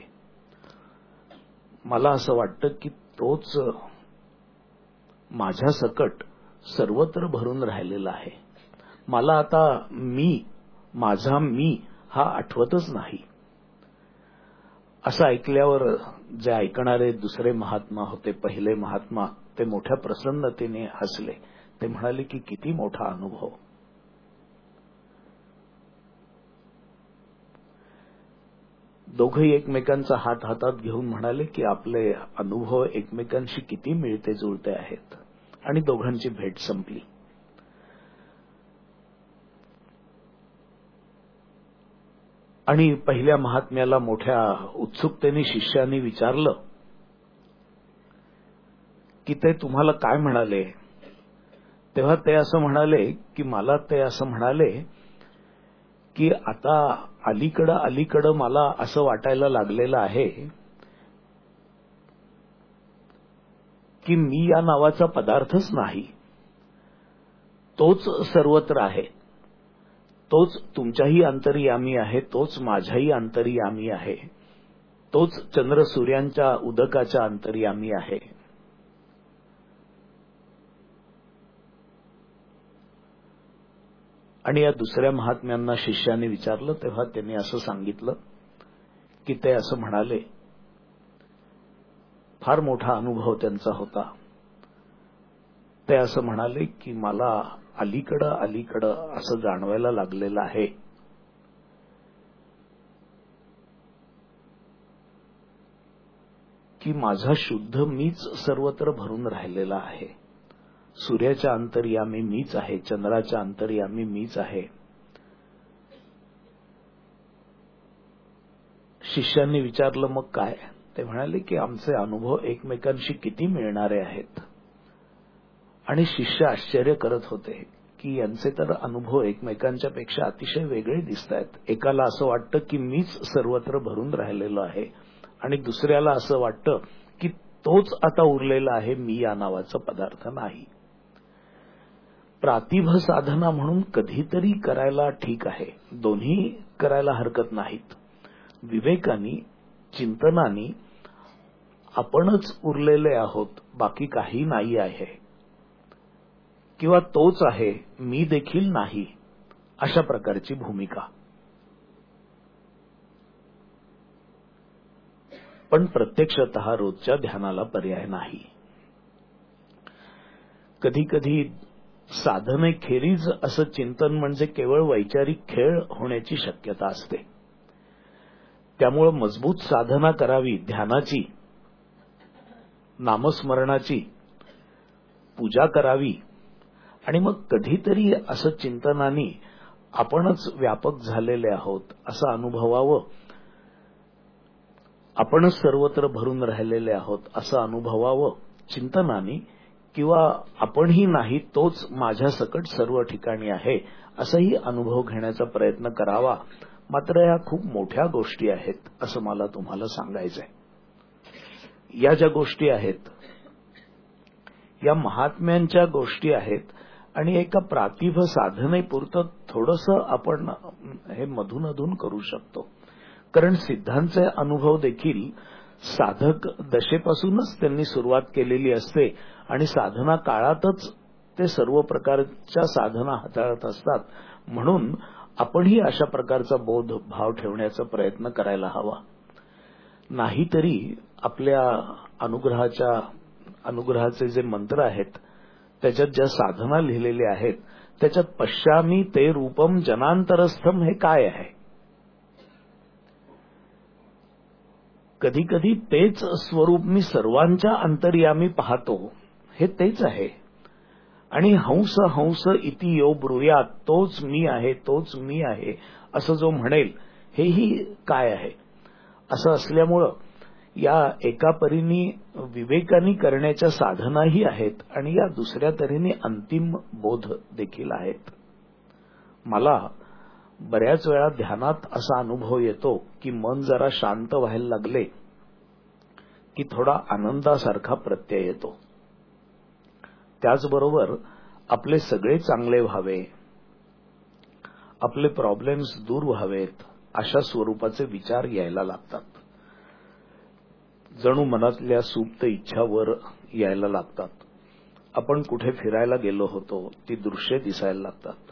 मला असं वाटतं की तोच माझ्या सकट सर्वत्र भरून राहिलेला आहे. मला आता माझा मी हा आठवतच नाही. असं ऐकल्यावर जे ऐकणारे दुसरे महात्मा होते, पहिले महात्मा, ते मोठ्या प्रसन्नतेने हसले. ते म्हणाले की किती मोठा अनुभव. दोघंही एकमेकांचा हात हातात घेऊन म्हणाले की आपले अनुभव एकमेकांशी किती मिळते जुळते आहेत. आणि दोघांची भेट संपली. आणि पहिल्या महात्म्याला मोठ्या उत्सुकतेने शिष्याने विचारलं की ते तुम्हाला काय म्हणाले. तेव्हा ते असं म्हणाले की मला ते असं म्हणाले की आता अलीकडं मला असं वाटायला लागलेलं आहे की मी या नावाचा पदार्थच नाही, तोच सर्वत्र आहे, तोच तुमच्याही अंतर्यामी आहे, तोच माझ्याही अंतर्यामी आहे, तोच चंद्र सूर्यांच्या उदकाच्या अंतर्यामी आहे. आणि या दुसऱ्या महात्म्यांना शिष्याने विचारलं तेव्हा त्यांनी असं सांगितलं की ते असं म्हणाले, फार मोठा अनुभव त्यांचा होता. ते असं म्हणाले की मला अलीकडं असं जाणवायला लागलेलं आहे की माझा शुद्ध मीच सर्वत्र भरून राहिलेला आहे. सूर्याच्या अंतर्यामी मीच आहे, चंद्राच्या अंतर्यामी मीच आहे. शिष्यांनी विचारलं मग काय? ते म्हणाले की आमचे अनुभव एकमेकांशी किती मिळणारे आहेत. आणि शिष्य आश्चर्य करत होते की यांचे तर अनुभव एकमेकांच्या पेक्षा अतिशय वेगळे दिसत आहेत. एकाला असं वाटतं की मीच सर्वत्र भरून राहिलेलो आहे आणि दुसऱ्याला असं वाटतं की तोच आता उरलेला आहे, मी या नावाचा पदार्थ नाही. प्रातिभ साधना म्हणून कधीतरी करायला ठीक आहे, दोन्ही करायला हरकत नाहीत. विवेकानी, चिंतनानी आपणच उरलेले आहोत, बाकी काही नाही आहे, किंवा तोच आहे, मी देखील नाही, अशा प्रकारची भूमिका. पण प्रत्यक्षतः रोजच्या ध्यानाला पर्याय नाही. कधी कधी साधनेखेरीज असं चिंतन म्हणजे केवळ वैचारिक खेळ होण्याची शक्यता असते. त्यामुळे मजबूत साधना करावी, ध्यानाची, नामस्मरणाची, पूजा करावी आणि मग कधीतरी असं चिंतनाने आपणच व्यापक झालेले आहोत असं अनुभवावं, आपणच सर्वत्र भरून राहिलेले आहोत असं अनुभवावं चिंतनाने, किंवा आपणही नाही, तोच माझ्या सकट सर्व ठिकाणी आहे असाही अनुभव घेण्याचा प्रयत्न करावा. मात्र या खूप मोठ्या गोष्टी आहेत असं मला तुम्हाला सांगायचंय. या ज्या गोष्टी आहेत या महात्म्यांच्या गोष्टी आहेत आणि एका प्रातिभ साधनेपुरतं थोडंसं आपण हे मधून अधून करू शकतो. कारण सिद्धांचे अनुभव देखील साधक दशेपासूनच त्यांनी सुरुवात केलेली असते आणि साधना काळातच ते सर्व प्रकारच्या साधना हाताळत असतात. म्हणून आपणही अशा प्रकारचा बोध भाव ठेवण्याचा प्रयत्न करायला हवा. नाहीतरी आपल्या अनुग्रहाचे जे मंत्र आहेत त्याच्यात ज्या साधना लिहिलेल्या आहेत त्याच्यात पश्यामी ते रूपम जनांतरस्थम हे काय आहे? कधी कधी तेच स्वरूप मी सर्वांच्या अंतर्यामी पाहतो, हे तेच आहे. आणि हंस हंस इति यो ब्रूयात, तोच मी आहे, तोच मी आहे असं जो म्हणेल हेही काय आहे? असं असल्यामुळं या एका परीने विवेकानी करण्याच्या साधनाही आहेत आणि या दुसऱ्या तऱ्हेने अंतिम बोध देखील आहेत. मला बऱ्याच वेळा ध्यानात असा अनुभव येतो की मन जरा शांत व्हायला लागले की थोडा आनंदासारखा प्रत्यय येतो. त्याचबरोबर आपले सगळे चांगले व्हावे, आपले प्रॉब्लेम्स दूर व्हावेत अशा स्वरूपाचे विचार यायला लागतात. जणू मनातल्या सुप्त इच्छावर यायला लागतात. आपण कुठे फिरायला गेलो होतो ती दृश्ये दिसायला लागतात.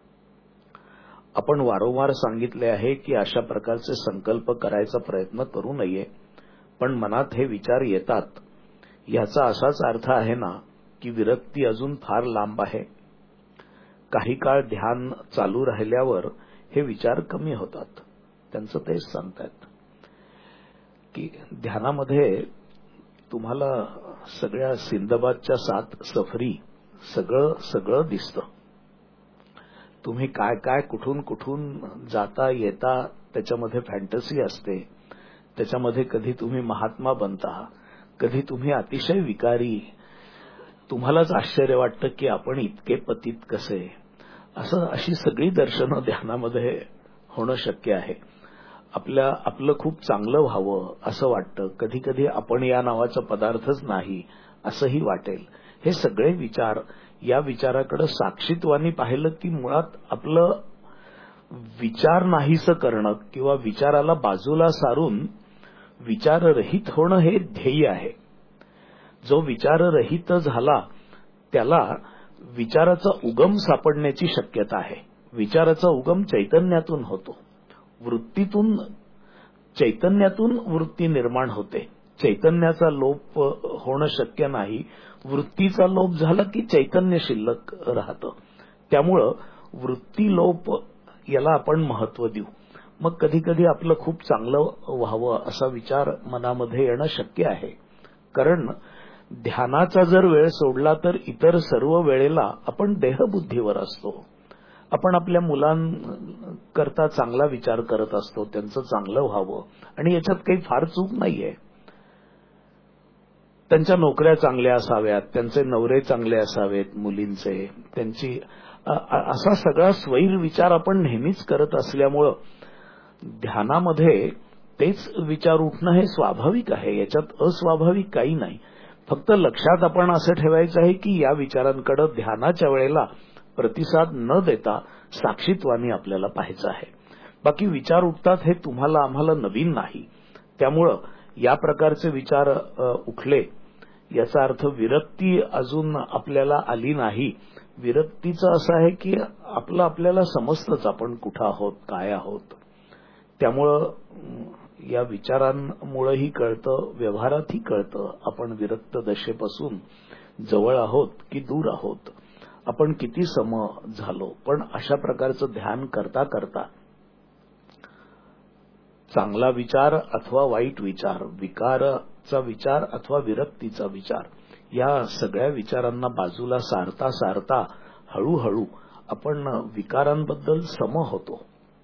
आपण वारंवार सांगितले आहे की अशा प्रकारचे संकल्प करायचा प्रयत्न करू नये, पण मनात हे विचार येतात. याचा असाच अर्थ आहे ना की विरक्ती अजून फार लांब आहे. काही काळ ध्यान चालू राहिल्यावर हे विचार कमी होतात. त्यांचं तेच सांगतात की ध्यानामध्ये तुम्हाला सगळ्या सिंदबादच्या 7 सफरी सगळं दिसतं. तुम्ही काय काय कुठून कुठून जाता येता त्याच्यामध्ये फॅन्टसी असते. त्याच्यामध्ये कधी तुम्ही महात्मा बनता, कधी तुम्ही अतिशय विकारी तुम्हालाच आश्चर्य वाटतं की आपण इतके पतित कसे, अशी सगळी दर्शनं ध्यानामध्ये होणं शक्य आहे. आपलं खूप चांगलं व्हावं असं वाटतं. कधी कधी आपण या नावाचा पदार्थच नाही असंही वाटेल. हे सगळे विचार, या विचाराकडे साक्षीत्वानी पाहिलं की मुळात आपलं विचार नाहीसं करणं किंवा विचाराला बाजूला सारून विचाररहित होणं हे ध्येय आहे. जो विचाररहित झाला त्याला विचाराचा उगम सापडण्याची शक्यता आहे. विचाराचा उगम चैतन्यातून होतो. वृत्तीतून, चैतन्यातून वृत्ती निर्माण होते. चैतन्याचा लोप होणं शक्य नाही. वृत्तीचा लोप झाला की चैतन्य शिल्लक राहतं. त्यामुळं वृत्ती लोप याला आपण महत्व देऊ. मग कधी कधी आपलं खूप चांगलं व्हावं असा विचार मनामध्ये येणं शक्य आहे. कारण ध्यानाचा जर वेळ सोडला तर इतर सर्व वेळेला आपण देहबुद्धीवर असतो. आपण आपल्या मुलांकरता चांगला विचार करत असतो, त्यांचं चांगलं व्हावं, आणि याच्यात काही फार चूक नाहीये. त्यांच्या नोकऱ्या चांगल्या असाव्यात, त्यांचे नवरे चांगले असावेत, मुलींचे, त्यांची असा सगळा स्वैर विचार आपण नेहमीच करत असल्यामुळं ध्यानामध्ये तेच विचार उठणं हे स्वाभाविक आहे. याच्यात अस्वाभाविक काही नाही. फक्त लक्षात आपण असं ठेवायचं आहे की या विचारांकडे ध्यानाच्या वेळेला प्रतिसाद न देता साक्षीत्वानी आपल्याला पाहायचं आहे. बाकी विचार उठतात हे तुम्हाला आम्हाला नवीन नाही. त्यामुळं या प्रकारचे विचार उठले याचा अर्थ विरक्ती अजून आपल्याला आली नाही. विरक्तीचं असं आहे की आपल्याला समजतंच आपण कुठं आहोत, काय आहोत. त्यामुळं या विचारांमुळेही कळतं, व्यवहारातही कळतं आपण विरक्त दशेपासून जवळ आहोत की दूर आहोत, आपण किती सम झालो. पण अशा प्रकारचं ध्यान करता करता चांगला विचार अथवा वाईट विचार, विकाराचा विचार अथवा विरक्तीचा विचार, या सगळ्या विचारांना बाजूला सारता सारता हळूहळू आपण विकारांबद्दल सम होतो.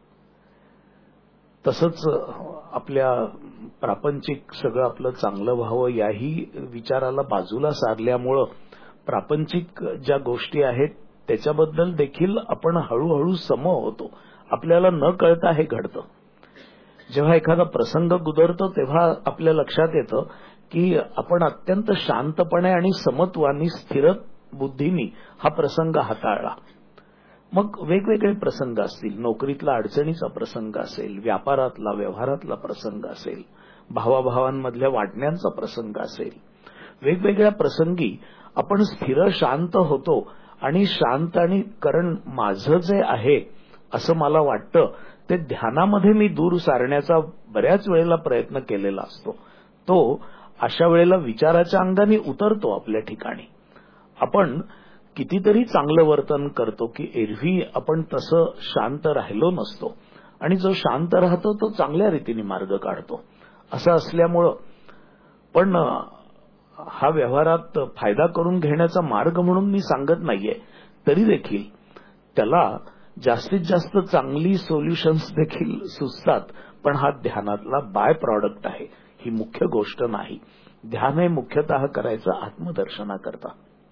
तसंच आपल्या प्रापंचिक सगळं आपलं चांगलं व्हावं याही विचाराला बाजूला सारल्यामुळं प्रापंचिक ज्या गोष्टी आहेत त्याच्याबद्दल देखील आपण हळूहळू सम होतो. आपल्याला न कळता हे घडतं. जेव्हा एखादा प्रसंग गुदरतो तेव्हा आपल्या लक्षात येतं की आपण अत्यंत शांतपणे आणि समत्वानी स्थिर बुद्धीनी हा प्रसंग हाताळला. मग वेगवेगळे प्रसंग असतील, नोकरीतला अडचणीचा प्रसंग असेल, व्यापारातला व्यवहारातला प्रसंग असेल, भावाभावांमधल्या वाटण्यांचा प्रसंग असेल, वेगवेगळ्या प्रसंगी आपण स्थिर शांत होतो. आणि शांत, आणि कारण माझं जे आहे असं मला वाटतं ते ध्यानामध्ये मी दूर सारण्याचा बऱ्याच वेळेला प्रयत्न केलेला असतो. तो अशा वेळेला विचाराच्या अंगाने उतरतो आपल्या ठिकाणी. आपण कितीतरी चांगलं वर्तन करतो की एरवी आपण तसं शांत राहिलो नसतो, आणि जो शांत राहतो तो चांगल्या रीतीने मार्ग काढतो. असं असल्यामुळं पण हा व्यवहारात फायदा करून घेण्याचा मार्ग म्हणून मी सांगत नाहीये, तरी देखील त्याला जास्तीत जास्त चांगली सोल्युशन्स देखील सुचतात. पण हा ध्यानातला बाय प्रॉडक्ट आहे, ही मुख्य गोष्ट नाही. ध्यान हे मुख्यतः करायचं आत्मदर्शनाकरता.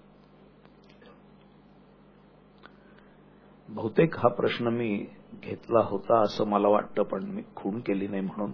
बहुतेक हा प्रश्न मी घेतला होता असं मला वाटतं, पण मी खूण केली नाही म्हणून.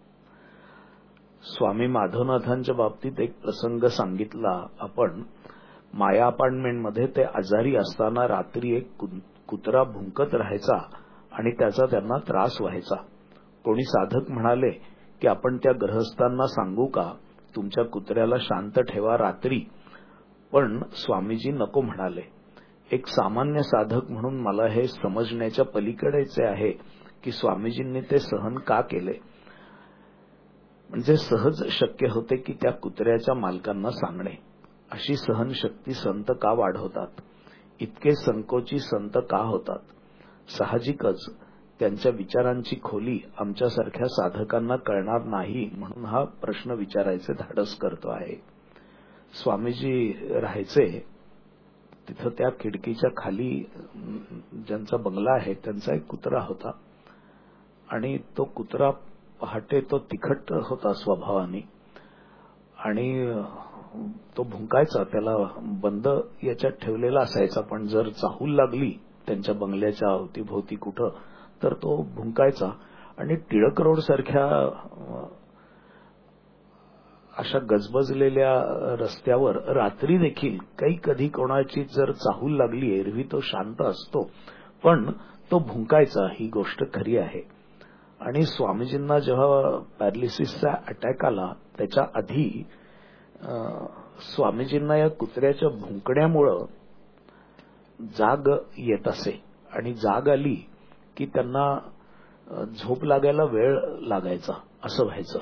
स्वामी माधवनाथांच्या बाबतीत एक प्रसंग सांगितला आपण. माया अपार्टमेंटमध्ये ते आजारी असताना रात्री एक कुत्रा भुंकत राहायचा आणि त्याचा त्यांना त्रास व्हायचा. कोणी साधक म्हणाले की आपण त्या गृहस्थांना सांगू का तुमच्या कुत्र्याला शांत ठेवा रात्री, पण स्वामीजी नको म्हणाले. एक सामान्य साधक म्हणून मला हे समजण्याच्या पलीकडेचे आहे की स्वामीजींनी ते सहन का केले. म्हणजे सहज शक्य होते की त्या कुत्र्याच्या मालकांना सांगणे. अशी सहनशक्ती संत का वाढवतात, इतके संकोची संत का होतात. साहजिकच त्यांच्या विचारांची खोली आमच्यासारख्या साधकांना कळणार नाही म्हणून हा प्रश्न विचारायचे धाडस करतो आहे. स्वामीजी राहायचे तिथं त्या खिडकीच्या खाली ज्यांचा बंगला आहे त्यांचा एक कुत्रा होता, आणि तो कुत्रा पहाटे तो तिखट होता स्वभावाने, आणि तो भुंकायचा, त्याला बंद याच्यात ठेवलेला असायचा, पण जर चाहूल लागली त्यांच्या बंगल्याच्या अवतीभोवती कुठं तर तो भुंकायचा. आणि टिळक रोड सारख्या अशा गजबजलेल्या रस्त्यावर रात्री देखील काही कधी कोणाची जर चाहूल लागली, एरवी तो शांत असतो पण तो भुंकायचा, ही गोष्ट खरी आहे. आणि स्वामीजींना जेव्हा पॅरालिसिसचा अटॅक आला त्याच्या आधी स्वामीजींना या कुत्र्याच्या भुंकण्यामुळं जाग येत असे, आणि जाग आली की त्यांना झोप लागायला वेळ लागायचा, असं व्हायचं.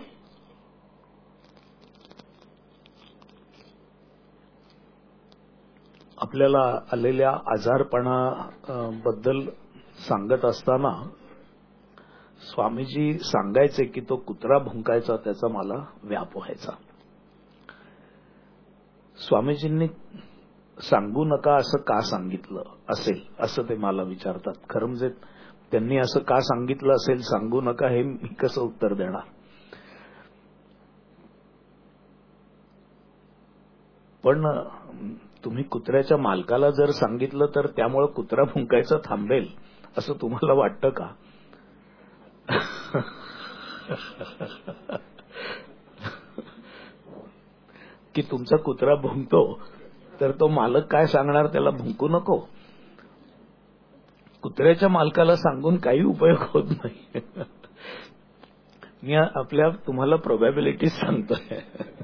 आपल्याला आलेल्या आजारपणाबद्दल सांगत असताना स्वामीजी सांगायचे की तो कुत्रा भुंकायचा त्याचा मला व्याप व्हायचा. स्वामीजींनी सांगू नका असं का सांगितलं असेल असं ते मला विचारतात. खरं म्हणजे त्यांनी असं का सांगितलं असेल सांगू नका, हे मी कसं उत्तर देणार. पण तुम्ही कुत्र्याच्या मालकाला जर सांगितलं तर त्यामुळे कुत्रा भुंकायचा थांबेल असं तुम्हाला वाटतं का? की तुमचा कुत्रा भुंकतो तर तो मालक काय सांगणार, त्याला भुंकू नको. कुत्र्याच्या मालकाला सांगून काही उपयोग होत नाही. मी आपल्या तुम्हाला प्रोबॅबिलिटी सांगतोय.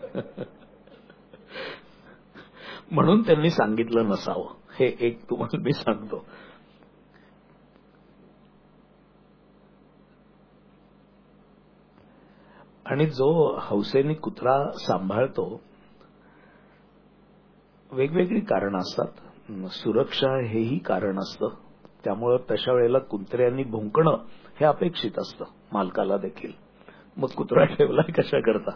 म्हणून त्यांनी सांगितलं नसावं, हे एक तुम्हाला मी सांगतो. आणि जो हौसेने कुत्रा सांभाळतो, वेगवेगळी कारण असतात. सुरक्षा हेही कारण असतं, त्यामुळं तशा वेळेला कुत्र्यांनी भुंकणं हे अपेक्षित असतं मालकाला देखील. मग कुत्रा ठेवलाय कशा करता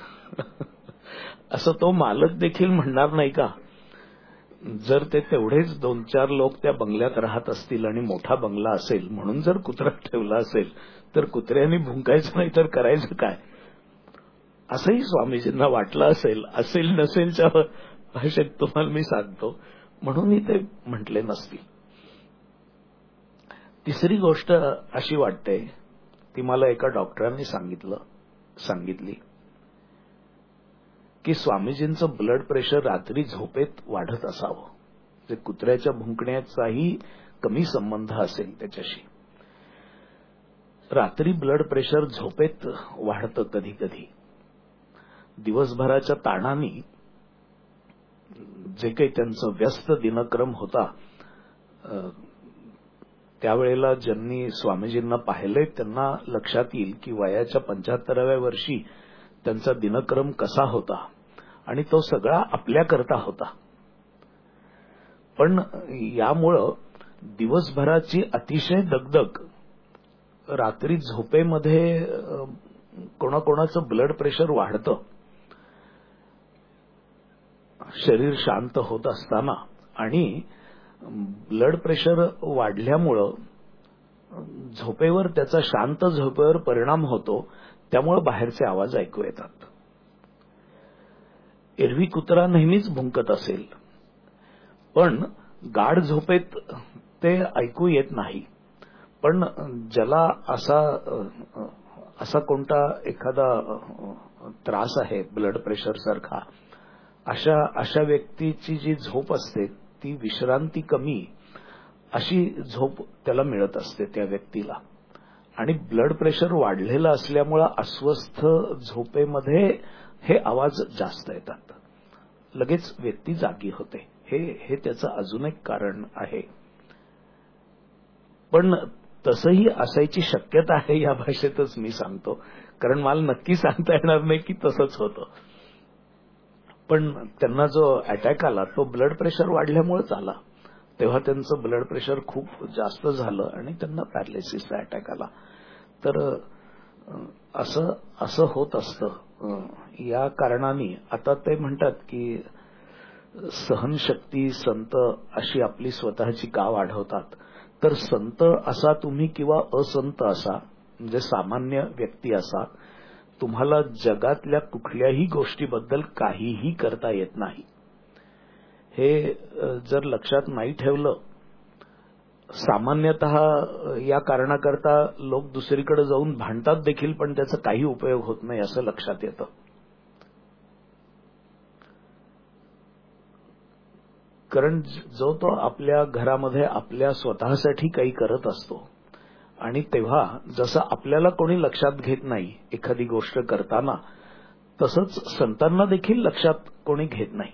असं तो मालक देखील म्हणणार नाही का? जर ते तेवढेच 2-4 लोक त्या बंगल्यात राहत असतील आणि मोठा बंगला असेल म्हणून जर कुत्रा ठेवला असेल तर कुत्र्यांनी भुंकायचं नाही तर करायचं काय, असंही स्वामीजींना वाटलं असेल. असेल नसेलच्या भाषेत तुम्हाला मी सांगतो, म्हणूनही ते म्हटले नसतील. तिसरी गोष्ट अशी वाटते, ती मला एका डॉक्टरांनी सांगितली की स्वामीजींचं ब्लड प्रेशर रात्री झोपेत वाढत असावं. ते कुत्र्याच्या भुंकण्याचाही कमी संबंध असेल त्याच्याशी. रात्री ब्लड प्रेशर झोपेत वाढतं कधी कधी. दिवसभराच्या ताणाने जे काही त्यांचं व्यस्त दिनक्रम होता, त्यावेळेला ज्यांनी स्वामीजींना पाहिलंय त्यांना लक्षात येईल की वयाच्या 75व्या वर्षी त्यांचा दिनक्रम कसा होता, आणि तो सगळा आपल्याकरता होता. पण यामुळं दिवसभराची अतिशय दगदग, रात्री झोपेमध्ये कोणाकोणाचं ब्लड प्रेशर वाढतं शरीर शांत होत असताना, आणि ब्लड प्रेशर वाढल्यामुळं झोपेवर, त्याचा शांत झोपेवर परिणाम होतो. त्यामुळे बाहेरचे आवाज ऐकू येतात. एरवी कुत्रा नेहमीच भुंकत असेल पण गाढ झोपेत ते ऐकू येत नाही. पण ज्याला असा कोणता एखादा त्रास आहे ब्लड प्रेशर सारखा, अशा व्यक्तीची जी झोप असते ती विश्रांती कमी अशी झोप त्याला मिळत असते त्या व्यक्तीला. आणि ब्लड प्रेशर वाढलेलं असल्यामुळे अस्वस्थ झोपेमध्ये हे आवाज जास्त येतात, लगेच व्यक्ती जागी होते. हे त्याचं अजून एक कारण आहे. पण तसंही असायची शक्यता आहे, या भाषेतच मी सांगतो, कारण मला नक्की सांगता येणार नाही की तसंच होतं. पण त्यांना जो अटॅक आला तो ब्लड प्रेशर वाढल्यामुळेच आला. तेव्हा त्यांचं ब्लड प्रेशर खूप जास्त झालं आणि त्यांना पॅरालिसिसचा अटॅक आला. तर असं होत असतं. या कारणाने आता ते म्हणतात की सहनशक्ती संत अशी आपली स्वतःची का वाढवतात. तर संत असा तुम्ही किंवा असंत असा, म्हणजे सामान्य व्यक्ती असा, तुम्हाला जगातल्या कुठल्याही गोष्टीबद्दल काहीही करता येत नाही. हे जर लक्षात नाही ठेवलं, सामान्यतः या कारणाकरता लोक दुसरीकडे जाऊन भांडतात देखील, पण त्याचा काही उपयोग होत नाही असं लक्षात येतं. कारण जो तो आपल्या घरामध्ये आपल्या स्वतःसाठी काही करत असतो आणि तेव्हा जसं आपल्याला कोणी लक्षात घेत नाही एखादी गोष्ट करताना, तसंच संतांना देखील लक्षात कोणी घेत नाही.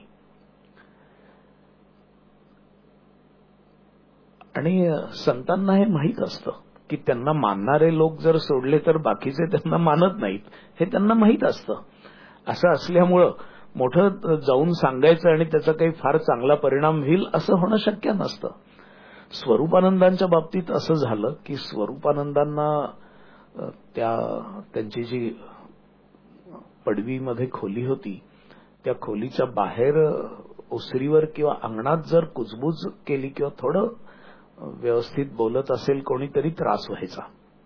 आणि संतांना हे माहीत असतं की त्यांना मानणारे लोक जर सोडले तर बाकीचे त्यांना मानत नाहीत, हे त्यांना माहीत असतं. असं असल्यामुळं मोठं जाऊन सांगायचं आणि त्याचा काही फार चांगला परिणाम होईल असं होणं शक्य नसतं. स्वरूपानंदांच्या बाबतीत असं झालं की स्वरूपानंदांना त्यांची जी पडवीमध्ये खोली होती, त्या खोलीच्या बाहेर ओसरीवर किंवा अंगणात जर कुजबूज केली किंवा थोडं व्यवस्थित बोलत असेल कोणीतरी, त्रास व्हायचा.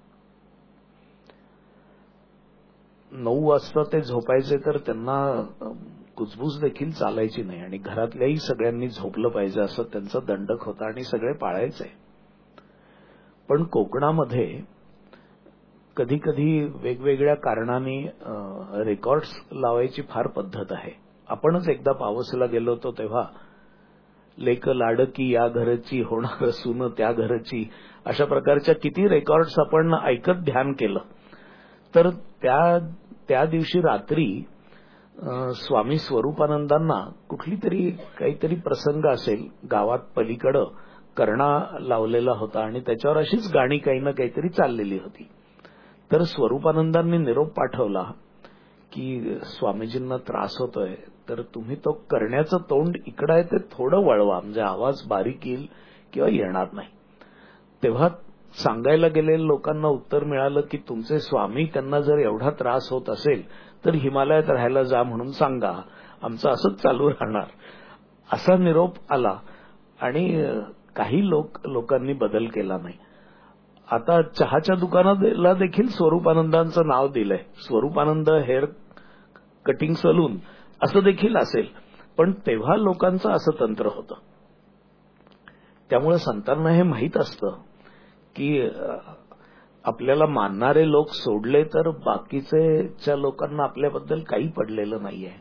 9 वाजता ते झोपायचे तर त्यांना कुजबूज देखील चालायची नाही आणि घरातल्याही सगळ्यांनी झोपलं पाहिजे असं त्यांचा दंडक होता आणि सगळे पाळायचे. पण कोकणामध्ये कधी कधी वेगवेगळ्या कारणांनी रेकॉर्ड्स लावायची फार पद्धत आहे. आपणच एकदा पावसला गेलो होतो तेव्हा लेक लाडकी या घरची, होणार सून त्या घरची, अशा प्रकारच्या किती रेकॉर्ड्स आपण ऐकत ध्यान केलं. तर त्या दिवशी रात्री स्वामी स्वरूपानंदांना कुठली तरी काहीतरी प्रसंग असेल, गावात पलीकडं कर्णा लावलेला होता आणि त्याच्यावर अशीच गाणी काही ना काहीतरी चाललेली होती. तर स्वरूपानंदांनी निरोप पाठवला की स्वामीजींना त्रास होतोय, तर तुम्ही तो करण्याचं तोंड इकडं आहे ते थोडं वळवा, म्हणजे आवाज बारीक येईल किंवा येणार नाही. तेव्हा सांगायला गेलेल्या लोकांना उत्तर मिळालं की तुमचे स्वामी, त्यांना जर एवढा त्रास होत असेल तर हिमालयात राहायला जा म्हणून सांगा, आमचं असंच चालू राहणार. असा निरोप आला आणि काही लोकांनी बदल केला नाही. आता चहाच्या दुकानाला देखील स्वरूपानंदांचं नाव दिलंय, स्वरूपानंद हेअर कटिंग सलून असं देखील असेल, पण तेव्हा लोकांचं असं तंत्र होतं. त्यामुळे संतांना हे माहीत असतं की आपल्याला मानणारे लोक सोडले तर बाकीच्या लोकांना आपल्याबद्दल काही पडलेलं नाहीये.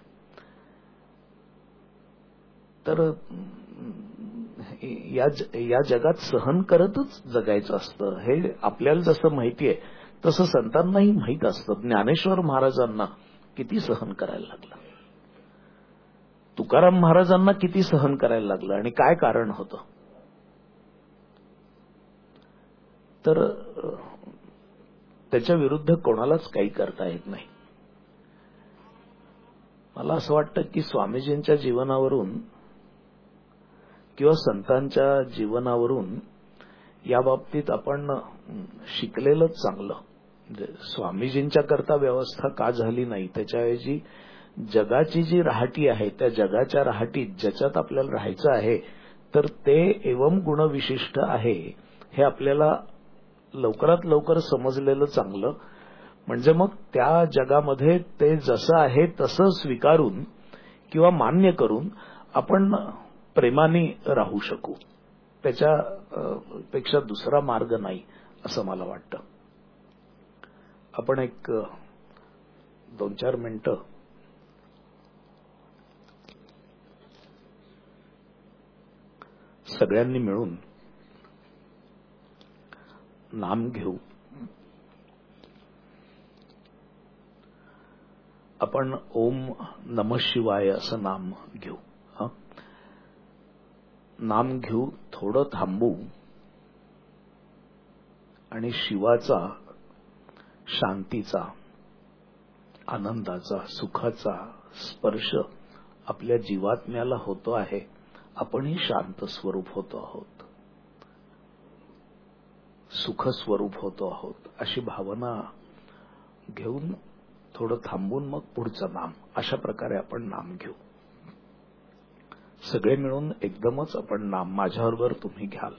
तर या जगात सहन करतच जगायचं असतं, हे आपल्याला जसं माहितीये तसं संतांनाही माहीत असतं. ज्ञानेश्वर महाराजांना किती सहन करायला लागलं, तुकाराम महाराजांना किती सहन करायला लागलं आणि काय कारण होतं. तर त्याच्या विरुद्ध कोणालाच काही करता येत नाही. मला असं वाटतं की स्वामीजींच्या जीवनावरून किंवा संतांच्या जीवनावरून या बाबतीत आपण शिकलेलंच चांगलं. म्हणजे स्वामीजींच्या करता व्यवस्था का झाली नाही, त्याच्याऐवजी जगाची जी राहाटी आहे त्या जगाच्या राहाटीत ज्याच्यात आपल्याला राहायचं आहे तर ते एवम गुणविशिष्ट आहे हे आपल्याला लवकरात लवकर समजलेलं चांगलं. म्हणजे मग त्या जगामध्ये ते जसं आहे तसं स्वीकारून किंवा मान्य करून आपण प्रेमाने राहू शकू. त्याच्यापेक्षा दुसरा मार्ग नाही असं मला वाटतं. आपण एक 2-4 मिनिटं सगळ्यांनी मिळून नाम घेऊ. आपण ओम नमः शिवाय असं नाम घेऊ. नाम घेऊ, थोडं थांबू आणि शिवाचा, शांतीचा, आनंदाचा, सुखाचा स्पर्श आपल्या जीवात्म्याला होतो आहे. आपणही शांत स्वरूप होतो आहोत, सुख स्वरूप होतो आहोत, अशी भावना घेऊन थोडं थांबून मग पुढचं नाम, अशा प्रकारे आपण नाम घेऊ. सगळे मिळून एकदमच आपण नाम, माझ्याबरोबर तुम्ही घ्याल.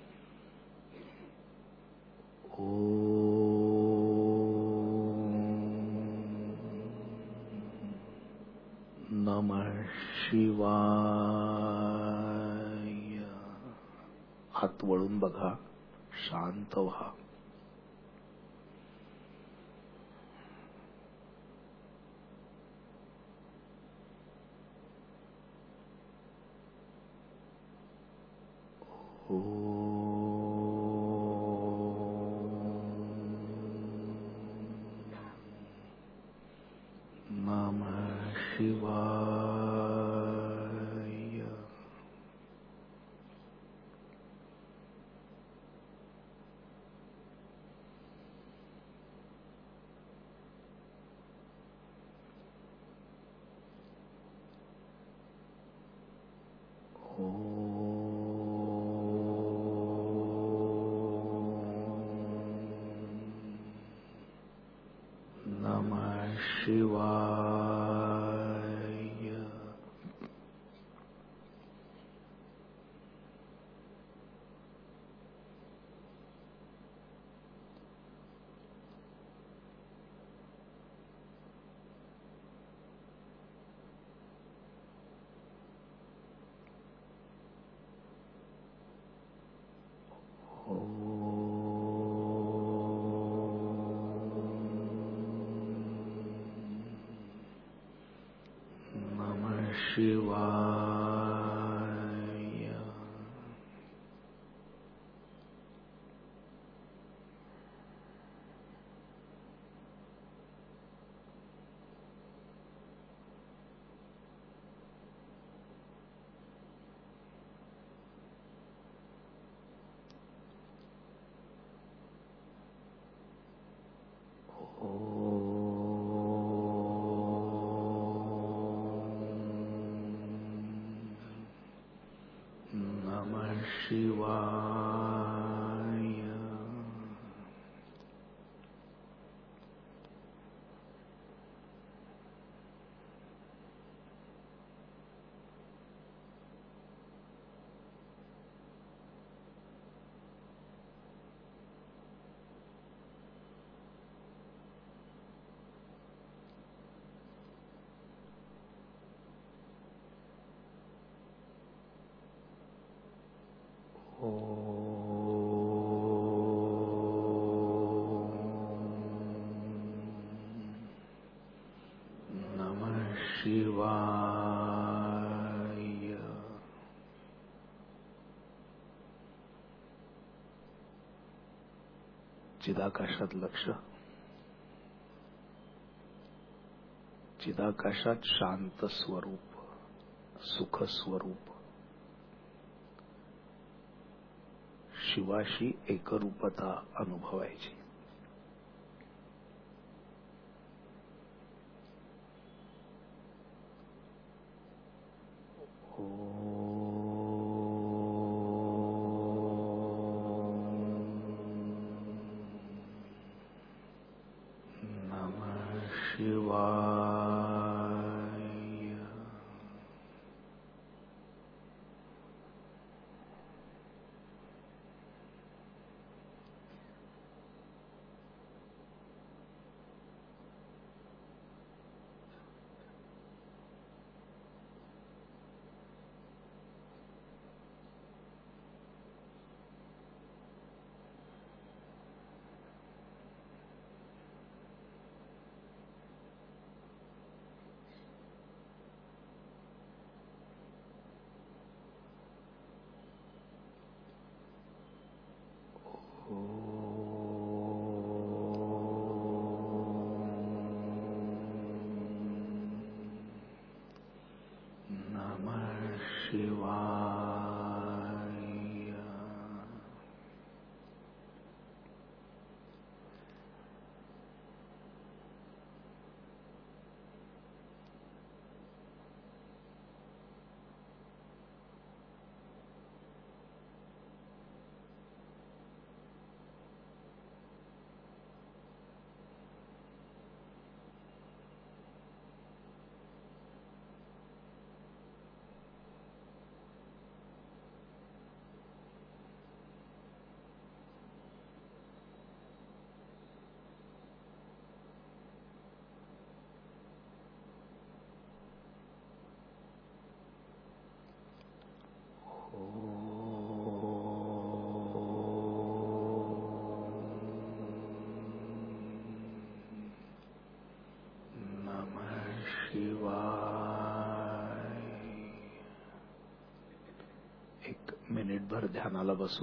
ओ शिवाय. हात वळून बघा, शांत व्हा. नमः शिवाय. नमः शिवाय. नमः शिवाय. नमः शिवाय. नमः शिवाय. चिदाकाशात लक्ष. चिदाकाशात शांत स्वरूप, सुख स्वरूप, शिवाशी एकरूपता अनुभवायची. नमः शिवाय. क्षणभर ध्यानाला बसू.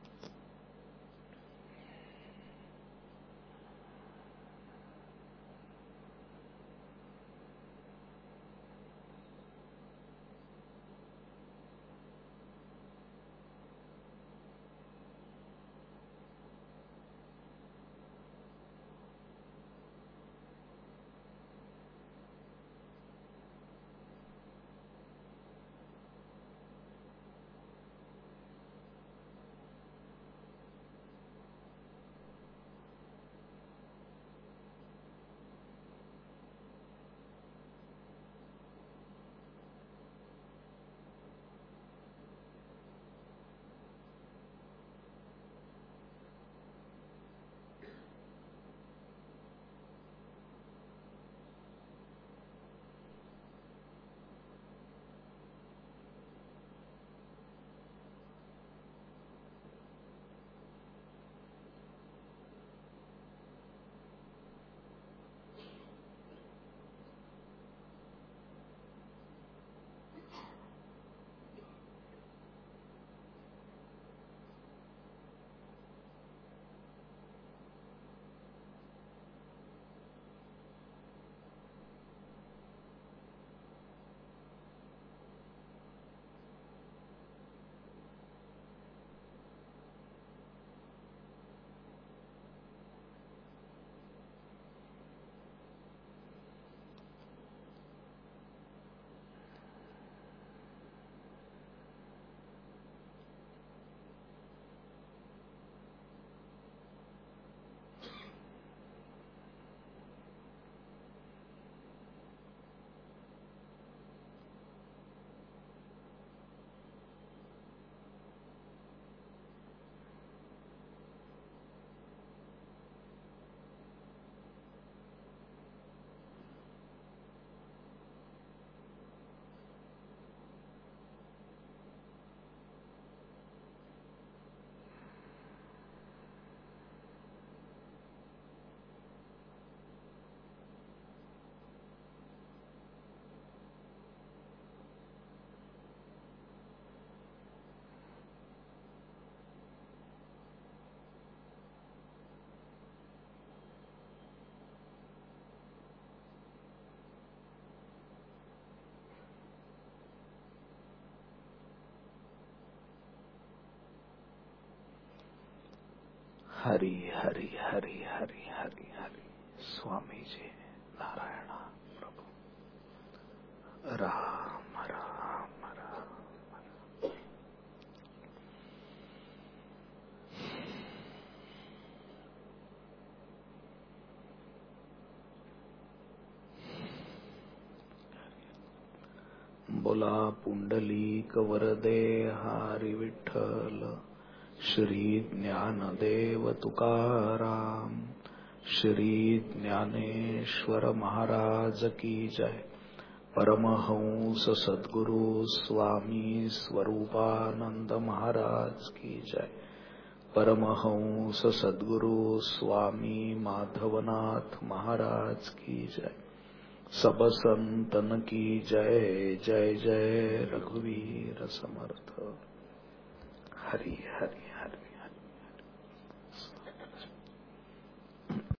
हरी हरी हरी हरी हरी हरी. स्वामीजी नारायण प्रभु. राम राम राम. बोला पुंडलीक वरदे हरी विठ्ठल. श्री ज्ञानदेव तुकाराम. श्री ज्ञानेश्वर महाराज की जय. परमहंस सद्गुरु स्वामी स्वरूपानंद महाराज की जय. परमहंस सद्गुरु स्वामी माधवनाथ महाराज की जय. सब संतन की जय. जय जय रघुवीर समर्थ. हरि हरि.